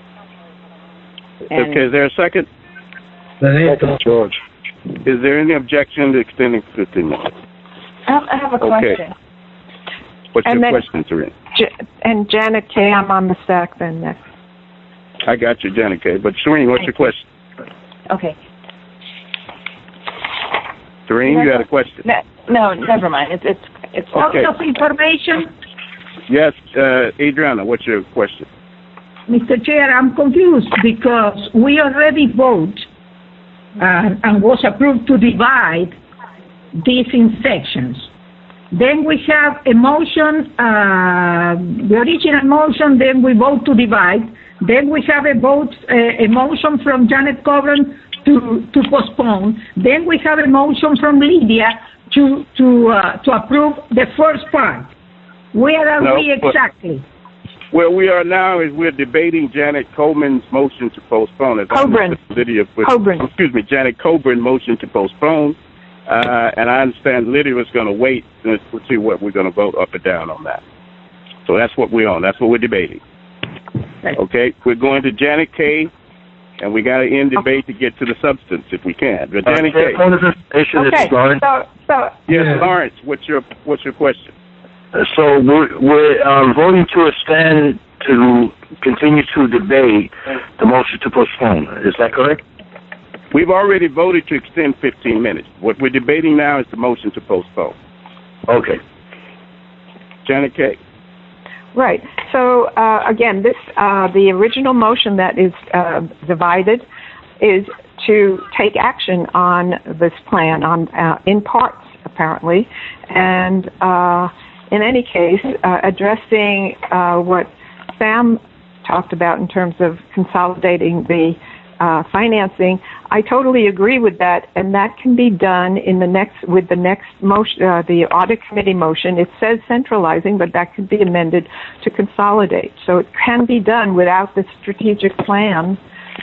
Okay, is there a second? Second, George. Is there any objection to extending for 15 minutes? I have a question. What's your question, Serene? And Janet Kay, I'm on the stack then next. I got you, Janet Kay. But Serene, what's your question? Okay. Serene, you had a question? No, never mind. It's okay. Of information. Yes, Adriana, what's your question? Mr. Chair, I'm confused because we already vote and was approved to divide these in sections. Then we have a motion, the original motion, then we vote to divide. Then we have a motion from Janet Coburn to postpone. Then we have a motion from Lydia to approve the first part. Where are we exactly? Where we are now is we're debating Janet Coburn's motion to postpone. Coburn. Excuse me, Janet Coburn motion to postpone. And I understand Lydia was going to wait to see what we're going to vote up or down on that. So that's what we're on. That's what we're debating. Okay, we're going to Janet Kay, and we got to end debate to get to the substance if we can. But Janet Kay. Okay. Yes, Lawrence. What's your question? So we're voting to extend to continue to debate the motion to postpone. Is that correct? We've already voted to extend 15 minutes. What we're debating now is the motion to postpone. Okay. Janet Kay. Right. So again, the original motion that is divided is to take action on this plan in parts, apparently, and in any case, addressing what Sam talked about in terms of consolidating the financing. I totally agree with that, and that can be done with the next motion, the audit committee motion. It says centralizing, but that could be amended to consolidate. So it can be done without the strategic plan,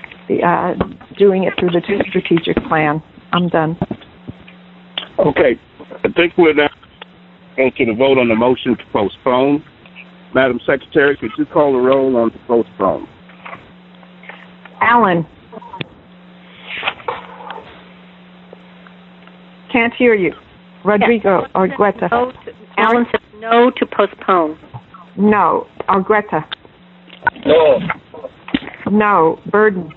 doing it through the strategic plan. I'm done. Okay. I think we're now going to the vote on the motion to postpone. Madam Secretary, could you call the roll on to postpone? Allen. Can't hear you. Rodrigo Argueta. Alan says no to postpone. No. Argueta. No. No. Burden.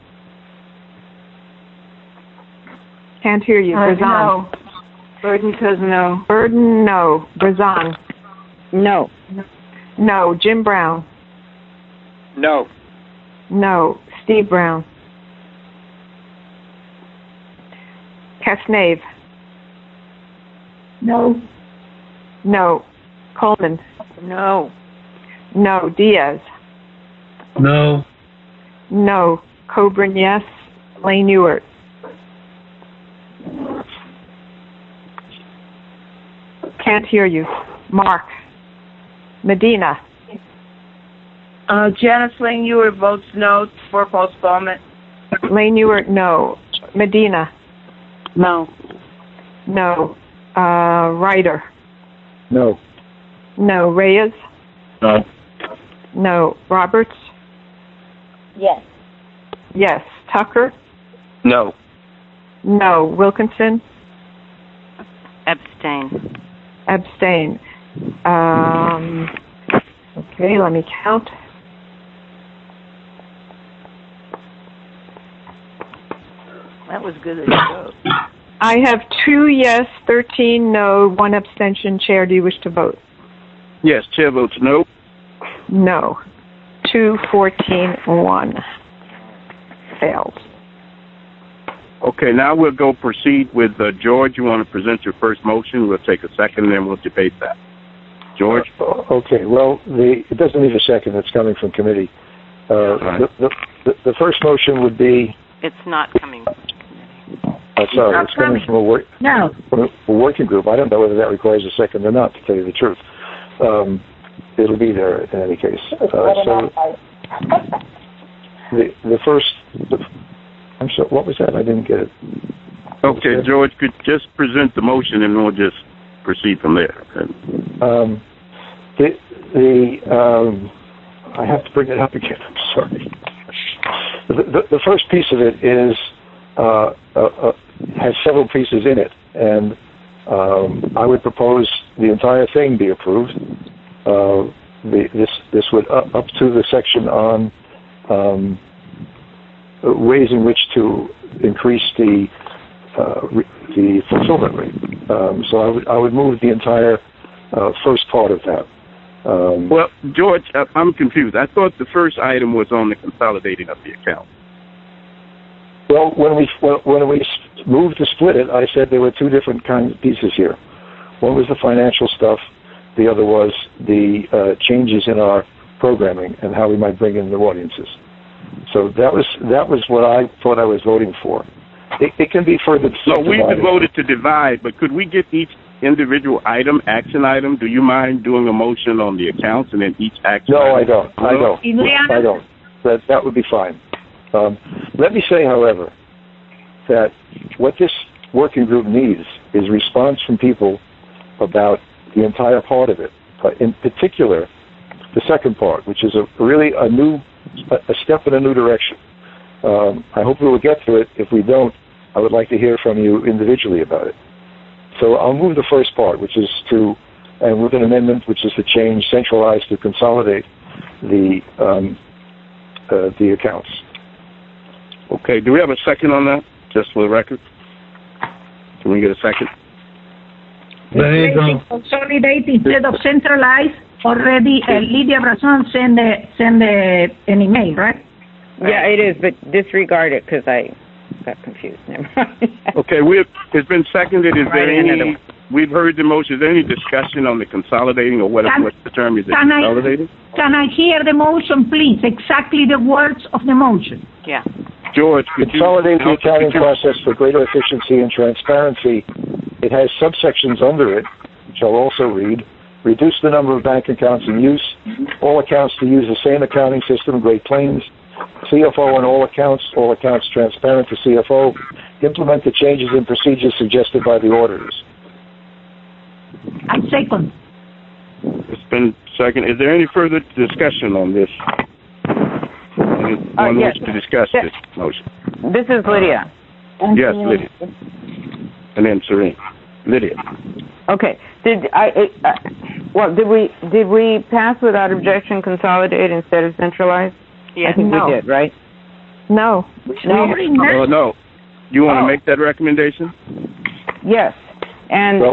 Can't hear you. Brazan. No. Burden says no. Burden, no. Brazan. No. No. Jim Brown. No. No. Steve Brown. Casnave. No. No. Coleman. No. No. Diaz. No. No. Coburn, yes. Lane Ewert. Can't hear you. Mark. Medina. Janice Lane Ewert votes no for postponement. Lane Ewert, no. Medina. No. No. Ryder. No. No. Reyes. No. No. Roberts. Yes. Yes. Tucker. No. No. Wilkinson. Abstain. Abstain. Okay, let me count. That was good as a vote. I have 2 yes, 13 no, 1 abstention. Chair, do you wish to vote? Yes, Chair votes no. No. 2, 14, 1. Failed. Okay, now we'll proceed with George. You want to present your first motion? We'll take a second, and then we'll debate that. George? Okay, well, it doesn't need a second. It's coming from committee. Right. The first motion would be... It's not coming. Sorry, it's coming from a working group. I don't know whether that requires a second or not, to tell you the truth. It'll be there in any case. So the first... I'm sorry, what was that? I didn't get it. Okay, George, could just present the motion and we'll just proceed from there. Okay. I have to bring it up again. I'm sorry. The first piece of it is has several pieces in it, and I would propose the entire thing be approved. This would up to the section on ways in which to increase the fulfillment rate. So I would move the entire first part of that. Well, George, I'm confused. I thought the first item was on the consolidating of the account. Well, when we moved to split it, I said there were 2 different kinds of pieces here. One was the financial stuff. The other was the changes in our programming and how we might bring in new audiences. So that was what I thought I was voting for. It can be further. So we voted to divide, but could we get each individual action item? Do you mind doing a motion on the accounts and then each action? No, I don't. I don't. That would be fine. Let me say, however, that what this working group needs is response from people about the entire part of it. In particular, the second part, which is really a step in a new direction. I hope we will get to it. If we don't, I would like to hear from you individually about it. So I'll move the first part, which is and with an amendment, which is to change centralize to consolidate the accounts. Okay. Do we have a second on that, just for the record? Can we get a second? Consolidate instead of centralize. Already, Lydia Brazon send an email, right? Yeah, it is, but disregard it because I got confused. Never mind. Okay, it's been seconded. Is there any? We've heard the motion. Is there any discussion on the consolidating or what the term is? Consolidating? Can I hear the motion, please? Exactly the words of the motion. Yeah. George, consolidate the accounting process for greater efficiency and transparency. It has subsections under it, which I'll also read. Reduce the number of bank accounts in use. All accounts to use the same accounting system, Great Plains. CFO on all accounts transparent to CFO. Implement the changes in procedures suggested by the auditors. I second. It's been second. Is there any further discussion on this? Anyone yes. wants to discuss this motion? This is Lydia. Yes, Lydia. And then Serene. Lydia. Okay. Did we pass without objection consolidate instead of centralize? Yeah. I think we did, right? No. No. You want to make that recommendation? Yes. And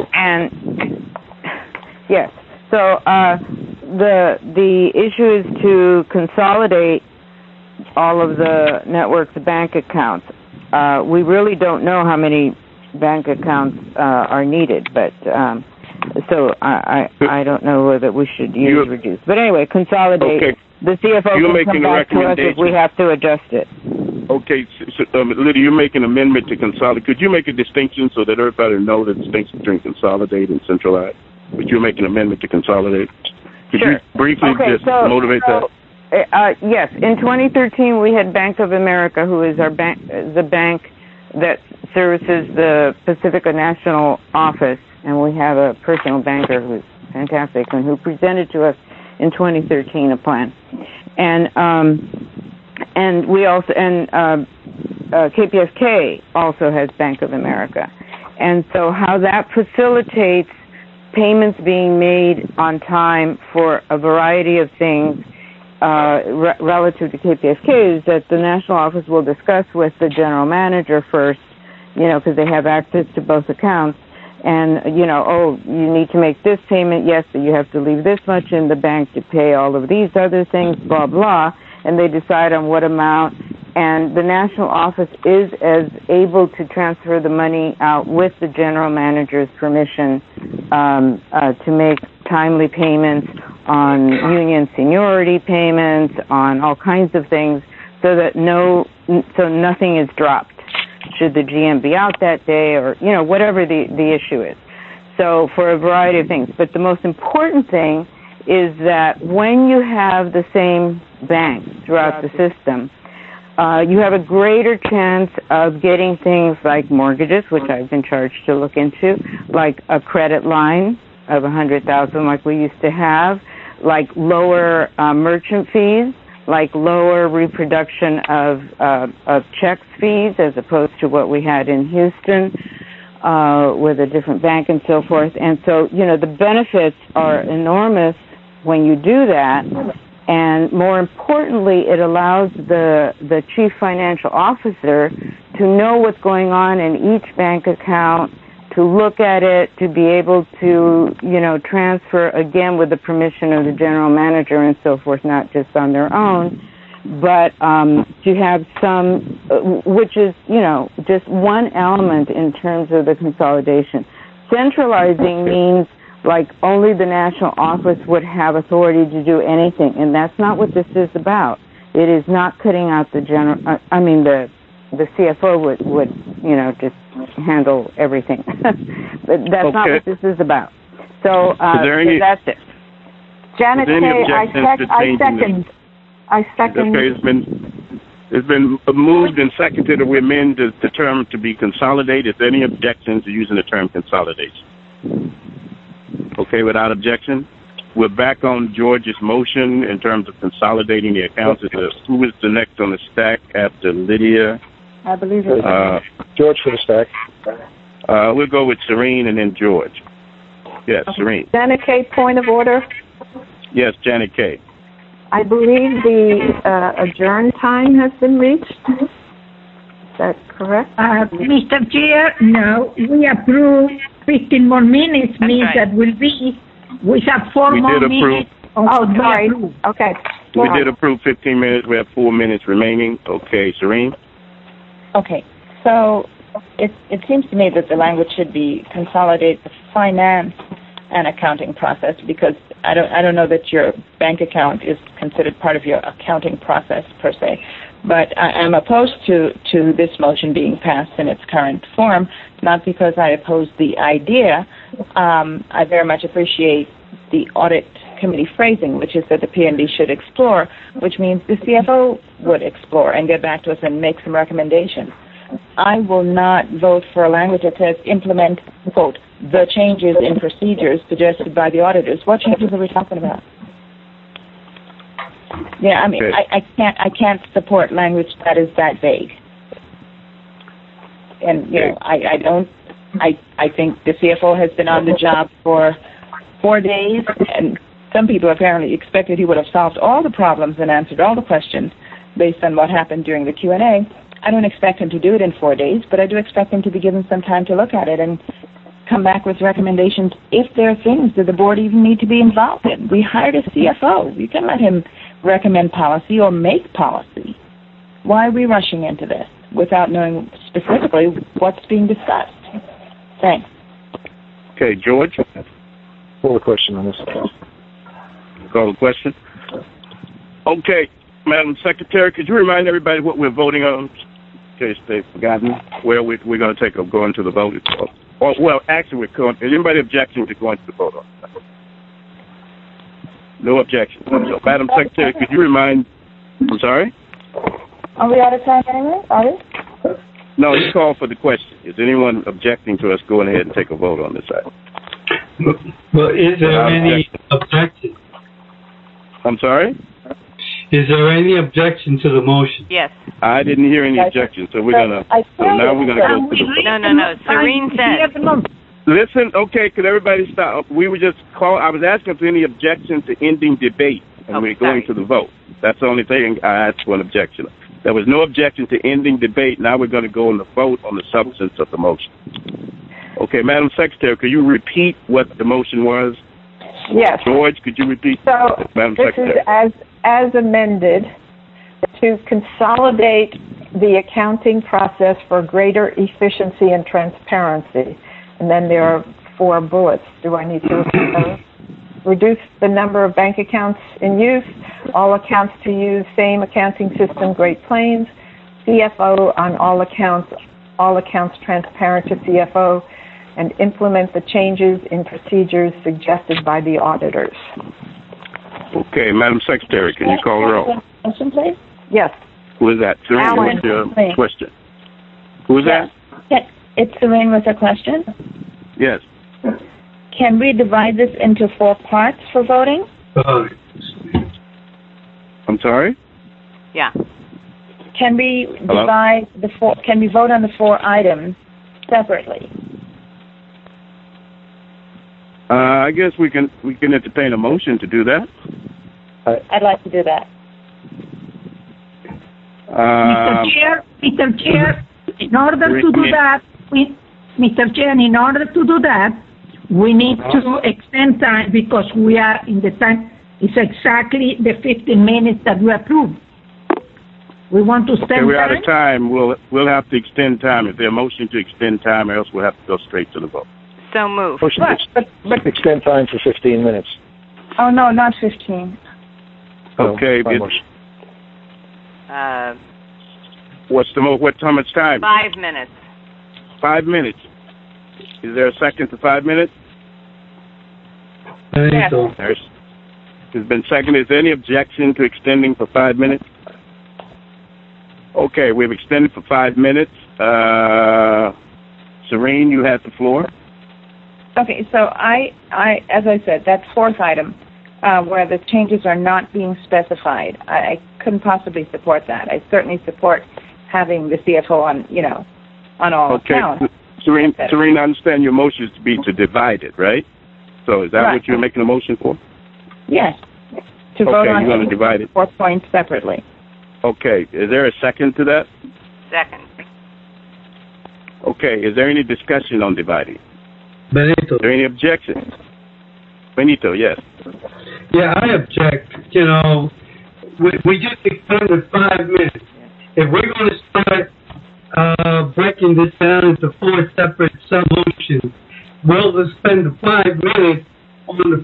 yes. So the issue is to consolidate all of the network's bank accounts. We really don't know how many bank accounts are needed, but so I don't know whether we should use reduce. But anyway, consolidate. Okay. The CFO can come back to us if we have to adjust it. Okay, so, Lydia, you're making an amendment to consolidate. Could you make a distinction so that everybody knows the distinction between consolidate and centralize? But you're making an amendment to consolidate. Could you briefly motivate that? Yes. In 2013, we had Bank of America, who is our bank, the bank that services the Pacifica National Office, and we have a personal banker who's fantastic and who presented to us in 2013 a plan, and we also KPSK also has Bank of America, and so how that facilitates payments being made on time for a variety of things relative to KPFK is that the national office will discuss with the general manager first, because they have access to both accounts. And, you need to make this payment, yes, but you have to leave this much in the bank to pay all of these other things, blah, blah. And they decide on what amount. And the national office is as able to transfer the money out with the general manager's permission to make timely payments on union seniority payments, on all kinds of things, so nothing is dropped should the GM be out that day, or whatever the issue is. So for a variety of things, but the most important thing is that when you have the same bank throughout the system, you have a greater chance of getting things like mortgages, which I've been charged to look into, like a credit line of $100,000 like we used to have, like lower merchant fees, like lower reproduction of checks fees as opposed to what we had in Houston with a different bank and so forth. And so, the benefits are enormous when you do that. And more importantly, it allows the chief financial officer to know what's going on in each bank account, to look at it, to be able to, transfer, again, with the permission of the general manager and so forth, not just on their own, but to have some, which is, just one element in terms of the consolidation. Centralizing means like only the national office would have authority to do anything, and that's not what this is about. It is not cutting out the the CFO would just handle everything. But that's not what this is about. So, that's it. Janet Kay, I second. Okay, it's been moved and seconded that we amend the term to be consolidated. Is there any objection to using the term consolidation? Okay, without objection. We're back on George's motion in terms of consolidating the accounts. Who is the next on the stack after Lydia? I believe it's George for the stack. We'll go with Serene and then George. Yes, Serene. Janet Kay, point of order. Yes, Janet Kay. I believe the adjourn time has been reached. Is that correct? Mr. Chair, no. We approve 15 more minutes. That's means right. that we have 4 more minutes. Sorry. Okay. We did approve 15 minutes. We have 4 minutes remaining. Okay, Serene? Okay. So it seems to me that the language should be consolidate the finance and accounting process, because I don't know that your bank account is considered part of your accounting process per se. But I am opposed to this motion being passed in its current form, not because I oppose the idea. I very much appreciate the audit committee phrasing, which is that the PNB should explore, which means the CFO would explore and get back to us and make some recommendations. I will not vote for a language that says implement, quote, the changes in procedures suggested by the auditors. What changes are we talking about? Yeah, I mean, okay. I can't support language that is that vague. And I think the CFO has been on the job for 4 days, and some people apparently expected he would have solved all the problems and answered all the questions based on what happened during the Q&A. I don't expect him to do it in 4 days, but I do expect him to be given some time to look at it and come back with recommendations if there are things that the board even need to be involved in. We hired a CFO. You can let him recommend policy or make policy. Why are we rushing into this without knowing specifically what's being discussed? Thanks. Okay, George? Call the question on this. Call the question? Okay, Madam Secretary, could you remind everybody what we're voting on, in case they've forgotten, where we're going to go into the vote? Well, actually, is anybody objecting to going to the vote on that? No objection. So, Madam Secretary, could you remind... I'm sorry? Are we out of time anyway? Are we? No, you called for the question. Is anyone objecting to us going ahead and take a vote on this item? Well, is there any objection? I'm sorry? Is there any objection to the motion? Yes. I didn't hear any objection, so now we're gonna go to the vote. No. Serene said. Listen, okay, could everybody stop? We were just I was asking if there any objection to ending debate. and we're going to the vote. That's the only thing I asked for an objection. There was no objection to ending debate. Now we're going to go on the vote on the substance of the motion. Okay, Madam Secretary, could you repeat what the motion was? Yes. George, could you repeat? So Madam this Secretary. is as amended to consolidate the accounting process for greater efficiency and transparency. And then there are 4 bullets. Do I need to repeat those? Reduce the number of bank accounts in use, all accounts to use same accounting system, Great Plains, CFO on all accounts transparent to CFO, and implement the changes in procedures suggested by the auditors. Okay, Madam Secretary, can you call the roll? Question, please. Yes. Who is that? Serene, what's your question? Who is that? It's Serene with a question. Yes. Can we divide this into 4 parts for voting? I'm sorry? Yeah. Can we divide the 4? Can we vote on the 4 items separately? I guess we can entertain a motion to do that. I'd like to do that. Mr. Chair, in order to do that, Mr. Chair, in order to do that, we need to extend time because we are in the time. It's exactly the 15 minutes that we approved. We want to extend time. We're out of time. We'll have to extend time. If there's a motion to extend time, or else we'll have to go straight to the vote. So move. But extend time for 15 minutes. Oh, no, not 15. Okay. What time it's time? 5 minutes. 5 minutes. Is there a second to 5 minutes? Yes. It's been seconded. Is there any objection to extending for 5 minutes? Okay, we've extended for 5 minutes. Serene, you have the floor. Okay, so I as I said, that 4th item, where the changes are not being specified, I couldn't possibly support that. I certainly support having the CFO on all accounts. Serene, I understand your motion is to divide it, right? So is that what you're making a motion for? Yes. To vote on you're going to divide it. 4 points separately. Okay. Is there a second to that? Second. Okay. Is there any discussion on dividing? Benito. Is there any objections? Benito, yes. Yeah, I object. We just extended 5 minutes. If we're going to start breaking this down into 4 separate sub-motions, we'll spend 5 minutes on the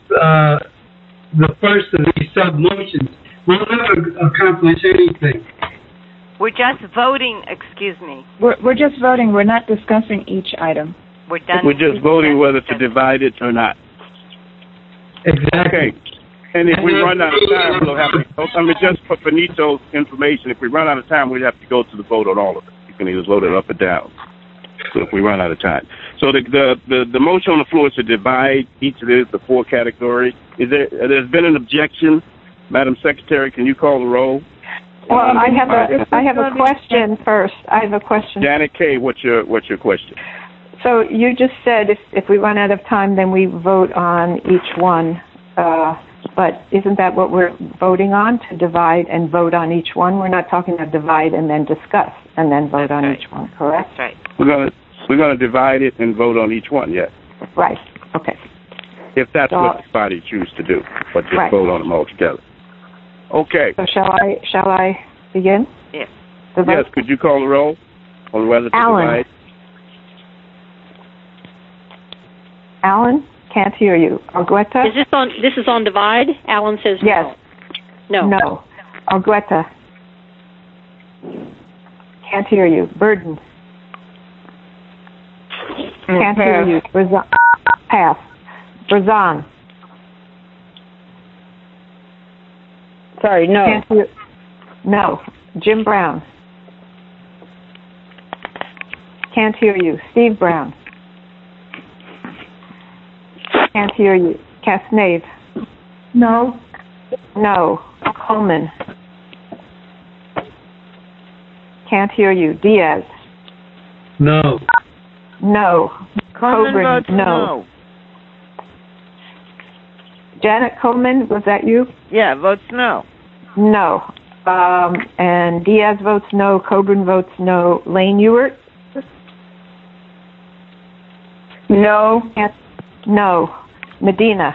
first of these sub-motions. We'll never accomplish anything. We're just voting, excuse me. We're just voting. We're not discussing each item. We're done. We're just voting whether to divide it or not. Exactly. Okay. And if we run out of time, we'll have to, just for Benito's information, if we run out of time, we'd have to go to the vote on all of it. You can either vote it up or down. So if we run out of time. So the motion on the floor is to divide each of the 4 categories. There's been an objection. Madam Secretary, can you call the roll? Well, I have a question first. I have a question. Janet K., what's your question? So you just said if we run out of time, then we vote on each one. But isn't that what we're voting on, to divide and vote on each one? We're not talking about divide and then discuss and then vote on each one, correct? That's right. We're gonna divide it and vote on each one, yes. Right. Okay. If that's what the body chooses to do, but just vote on them all together. Okay. So shall I begin? Yes. Yes. Could you call the roll on whether to divide? Alan, can't hear you. Argueta? This is on divide? Alan says yes. No. No. Argueta. Can't hear you. Burden. Can't hear you. Pass. Berzon. Sorry, no. Can't hear. No. Jim Brown. Can't hear you. Steve Brown. Can't hear you. Casnave. No. No. Coleman. Can't hear you. Diaz. No. No. Coleman Coburn. votes no. Janet Coleman, was that you? Yeah, votes no. No. And Diaz votes no. Coburn votes no. Lane Ewert? No. No. Medina?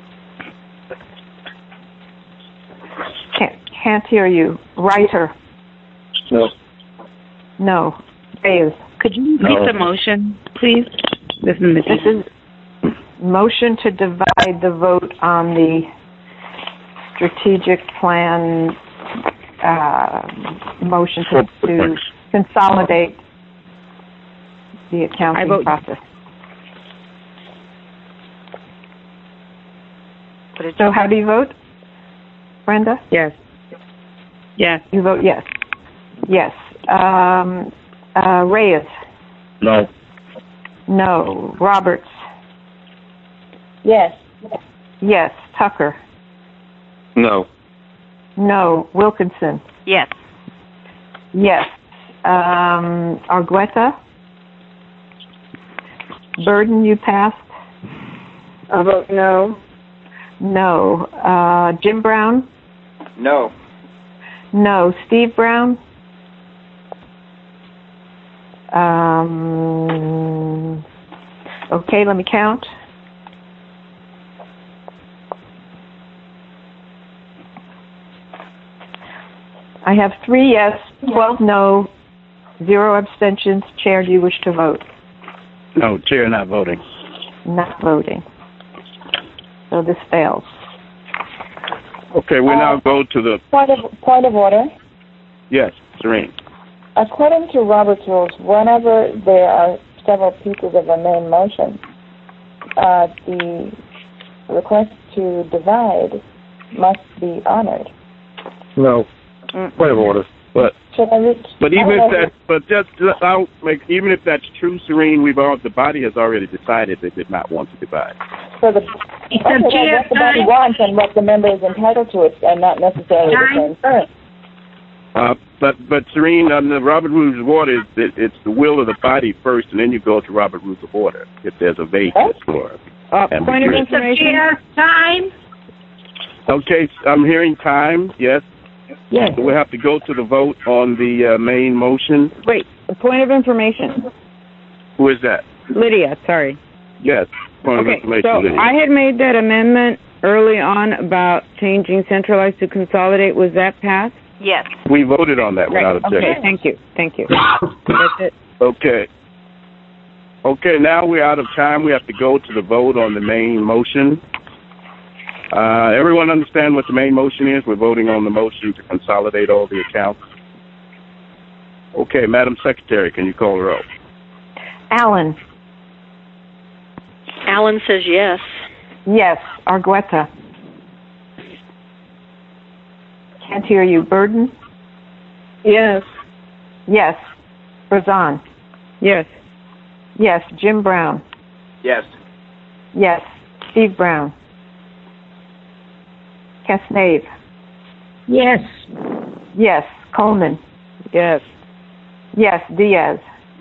Can't hear you. Reiter? No. No. Reyes? Could you repeat the motion, please? This is motion to divide the vote on the strategic plan, motion to consolidate the accounting process. So how do you vote, Brenda? Yes. Yes. You vote yes. Yes. Reyes? No. No. Roberts? Yes. Yes. Tucker? No. No. Wilkinson? Yes. Yes. Argueta? Burden, you passed? I vote no. No. Jim Brown? No. No. Steve Brown? Okay, let me count. I have 3 yes, 12 no, 0 abstentions. Chair, do you wish to vote? No, Chair, not voting. Not voting. So this fails. Okay, we now go to the... Point of order. Yes, Serene. According to Robert's rules, whenever there are several pieces of a main motion, the request to divide must be honored. No. Point of order. But even if that's true, Serene, the body has already decided they did not want to divide. So what the body wants and what the member is entitled to, are not necessarily the same thing. But Serene, on the Robert Rules of Order, it's the will of the body first, and then you go to Robert Rules of Order if there's a vacancy for it. Point of information. Time. Okay, I'm hearing time. Yes. Yes. So we have to go to the vote on the main motion. Wait, a point of information. Who is that? Lydia, sorry. Yes, point of information, so Lydia. I had made that amendment early on about changing centralized to consolidate. Was that passed? Yes. We voted on that without objection. Okay, thank you. That's it. Okay. Okay, now we're out of time. We have to go to the vote on the main motion. Everyone understand what the main motion is? We're voting on the motion to consolidate all the accounts. Okay, Madam Secretary, can you call the roll? Allen? Allen says yes. Yes. Argueta? Can't hear you. Burden? Yes. Yes. Berzon? Yes. Yes. Jim Brown? Yes. Yes. Steve Brown? Casnave? Yes. Yes. Coleman? Yes. Yes. Diaz?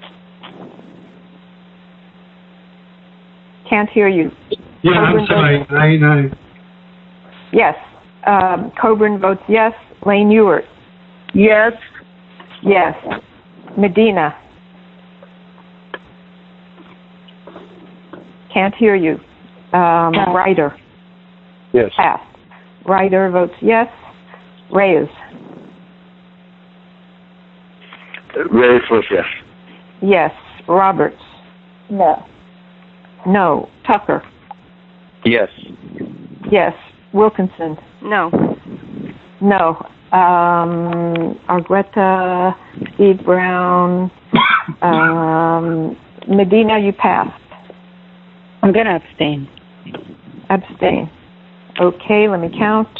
Can't hear you. Yeah, I'm sorry. I. Yes. Coburn votes yes. Lane Ewert? Yes. Yes. Medina? Can't hear you. Ryder? Yes. Pass. Ryder votes yes. Reyes? Reyes votes yes. Yes. Roberts? No. No. Tucker? Yes. Yes. Wilkinson? No. No. Argueta, Steve Brown, Medina, you passed. I'm going to abstain. Abstain. Okay, let me count.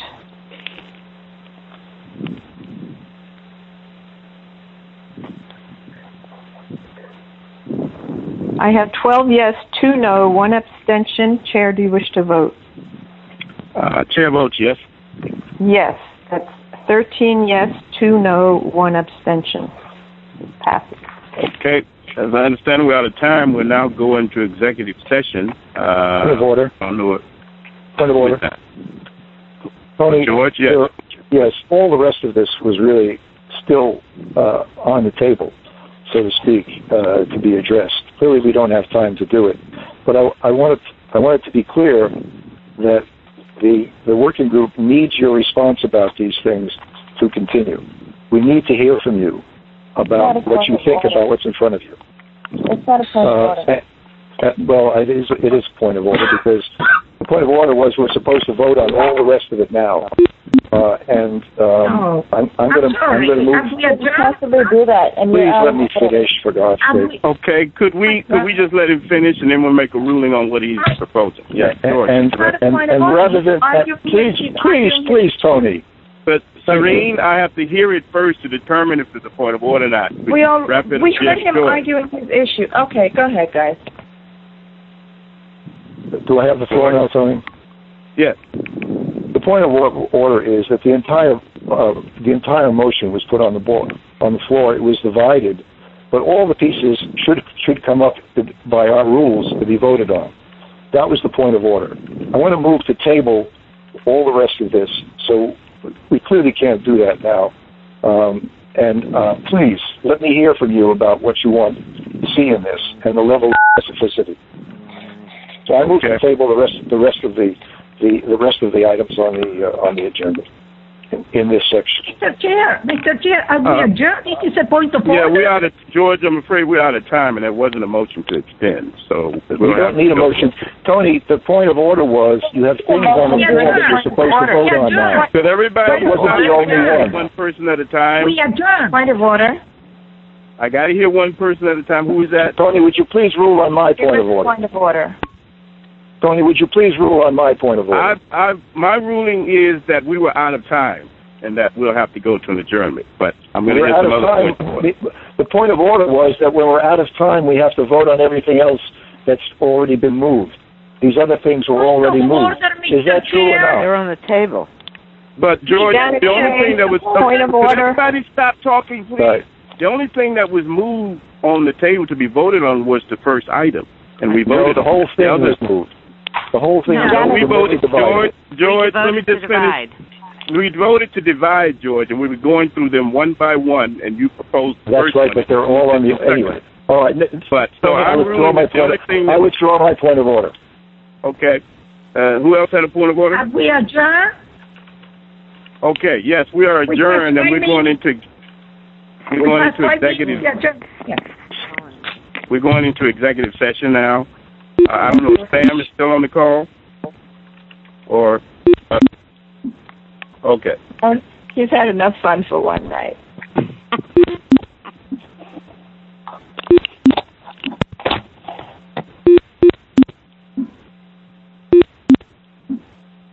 I have 12 yes, 2 no, 1 abstention. Chair, do you wish to vote? Chair votes yes. Yes, that's 13 yes, 2 no, 1 abstention. Passes. Okay. As I understand, we're out of time. We're now going to executive session. Point of order. Point of order. Tony, George, yes. Yes, all the rest of this was really still on the table, so to speak, to be addressed. Clearly, we don't have time to do it, but I want it to be clear that the working group needs your response about these things to continue. We need to hear from you about what you think about what's in front of you. It's not a point of order. Well, it is a point of order because the point of order was we're supposed to vote on all the rest of it now. I'm going to move. You possibly do that, and please let me finish, for God's sake. Okay, could we just let him finish, and then we'll make a ruling on what he's proposing? Yeah, and rather than please, Tony. But Serene, I have to hear it first to determine if there's a point of order or not. We heard him arguing his issue. Okay, go ahead, guys. Do I have the floor now, Tony? Yes. The point of order is that the entire motion was put on the floor. It was divided, but all the pieces should come up by our rules to be voted on. That was the point of order. I want to move to table all the rest of this, so we clearly can't do that now. Please let me hear from you about what you want to see in this and the level of specificity. So I move to table the rest of the items on the agenda in this section. Mr. Chair, are we adjourned? It is a point of order. Yeah, we are George. I'm afraid we're out of time, and there wasn't a motion to extend. So we don't need a motion. Tony, the point of order was you have things on the board that you're supposed to vote on now. Could everybody? That wasn't the only one person at a time. We adjourn. Point of order. I got to hear one person at a time. Who is that? Tony, would you please rule on my point of order? Point of order. Tony, would you please rule on my point of order? My ruling is that we were out of time and that we'll have to go to an adjournment. But I'm going to get some other points. The point of order was that when we're out of time, we have to vote on everything else that's already been moved. These other things were already moved. Is that true or not? They're on the table. But, George, the only thing that was... Point of order. Everybody stop talking, please. Right. The only thing that was moved on the table to be voted on was the first item. And we voted the whole thing was moved. The whole thing we voted, George, let me just finish. We voted to divide, George, and we were going through them one by one, and you proposed the first one. That's right, but they're all on the... Anyway. All right. But, so I withdraw my point of order. Okay. Who else had a point of order? Have we adjourned? Okay, yes, we are adjourned, and we're going into executive... We're going into executive session now. I don't know if Sam is still on the call. Or... okay. He's had enough fun for one night.